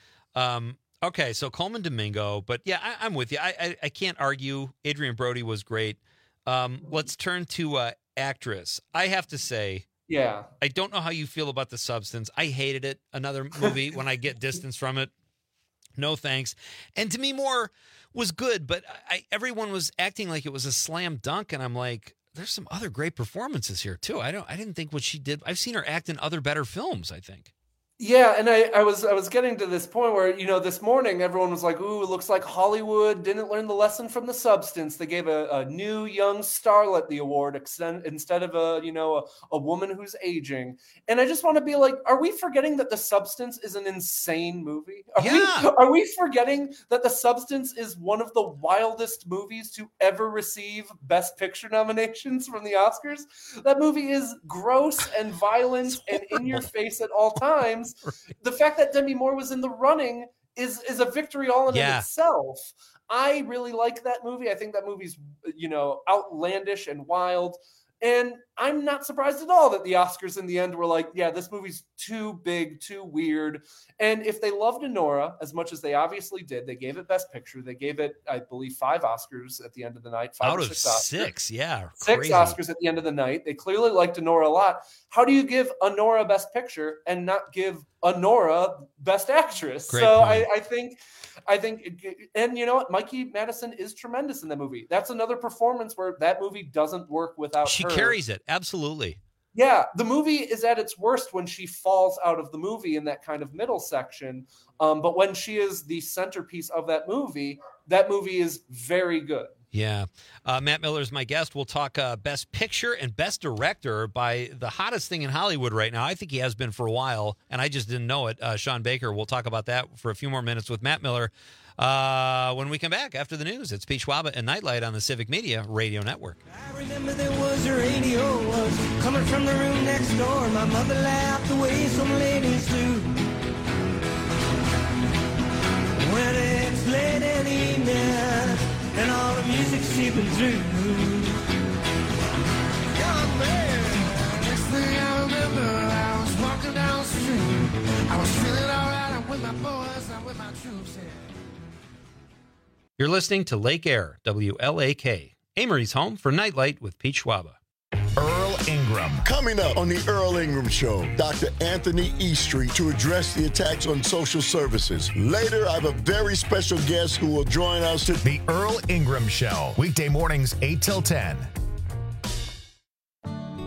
Okay, so Colman Domingo, but yeah, I'm with you. I can't argue. Adrian Brody was great. Let's turn to actress. I have to say, I don't know how you feel about The Substance. I hated it. Another movie when I get distance from it. No thanks. And Demi Moore was good, but everyone was acting like it was a slam dunk, and I'm like, there's some other great performances here too. I didn't think what she did. I've seen her act in other better films, I think. Yeah, and I was getting to this point where, this morning everyone was like, ooh, it looks like Hollywood didn't learn the lesson from The Substance. They gave a new young starlet the award instead of a woman who's aging. And I just want to be like, are we forgetting that The Substance is an insane movie? Are we forgetting that The Substance is one of the wildest movies to ever receive Best Picture nominations from the Oscars? That movie is gross and violent and in your face at all times. The fact that Demi Moore was in the running is a victory all in itself. I really like that movie. I think that movie's, outlandish and wild. And I'm not surprised at all that the Oscars in the end were like, yeah, this movie's too big, too weird. And if they loved Anora as much as they obviously did, they gave it Best Picture. They gave it, I believe, 5 Oscars at the end of the night. 5 out or of 6 Oscars. 6, yeah. 6 crazy. Oscars at the end of the night. They clearly liked Anora a lot. How do you give Anora Best Picture and not give Anora Best Actress? Great point. I think, and you know what? Mikey Madison is tremendous in the movie. That's another performance where that movie doesn't work without her. She carries it. Absolutely. Yeah. The movie is at its worst when she falls out of the movie in that kind of middle section. But when she is the centerpiece of that movie is very good. Yeah. Matt Miller is my guest. We'll talk Best Picture and Best Director by the hottest thing in Hollywood right now. I think he has been for a while, and I just didn't know it. Sean Baker. We'll talk about that for a few more minutes with Matt Miller when we come back after the news. It's Pete Schwaba and Nightlight on the Civic Media Radio Network. I remember there was a radio was coming from the room next door. My mother laughed the way some ladies do. When it's late in the evening and all the music's seeping through. Young man, next thing I remember, I was walking down the street. I was feeling all right. I'm with my boys, I'm with my troops. You're listening to Lake Air, WLAK, Amory's home for Nightlight with Pete Schwaba. Earl Ingram. Coming up on the Earl Ingram Show, Dr. Anthony Eastry to address the attacks on social services. Later, I have a very special guest who will join us to The Earl Ingram Show, weekday mornings 8 till 10.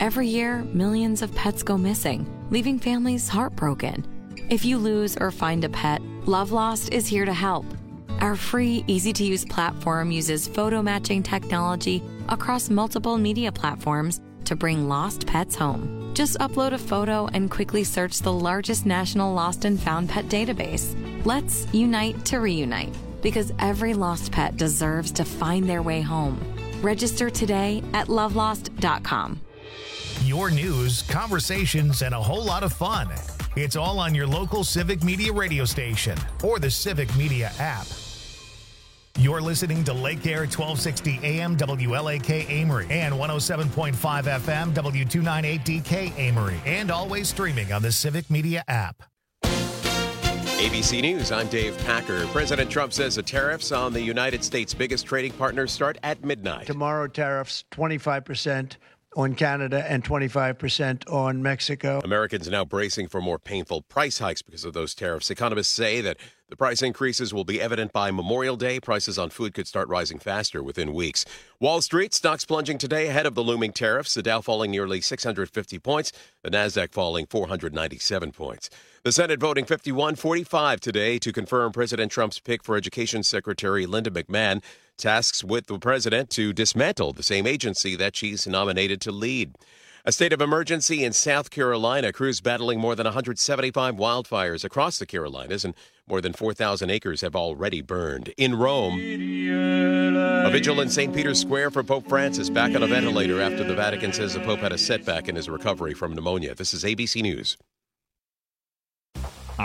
Every year, millions of pets go missing, leaving families heartbroken. If you lose or find a pet, Love Lost is here to help. Our free, easy-to-use platform uses photo matching technology across multiple media platforms to bring lost pets home. Just upload a photo and quickly search the largest national lost and found pet database. Let's unite to reunite, because every lost pet deserves to find their way home. Register today at lovelost.com. Your news, conversations, and a whole lot of fun. It's all on your local Civic Media radio station or the Civic Media app. You're listening to Lake Air 1260 AM WLAK Amory and 107.5 FM W298DK Amory, and always streaming on the Civic Media app. ABC News, I'm Dave Packer. President Trump says the tariffs on the United States' biggest trading partners start at midnight. Tomorrow, tariffs 25% on Canada and 25% on Mexico. Americans are now bracing for more painful price hikes because of those tariffs. Economists say that the price increases will be evident by Memorial Day. Prices on food could start rising faster within weeks. Wall Street, stocks plunging today ahead of the looming tariffs. The Dow falling nearly 650 points. The Nasdaq falling 497 points. The Senate voting 51-45 today to confirm President Trump's pick for Education Secretary Linda McMahon. Tasks with the president to dismantle the same agency that she's nominated to lead. A state of emergency in South Carolina. Crews battling more than 175 wildfires across the Carolinas, and more than 4,000 acres have already burned. In Rome, a vigil in St. Peter's Square for Pope Francis, back on a ventilator after the Vatican says the Pope had a setback in his recovery from pneumonia. This is ABC News.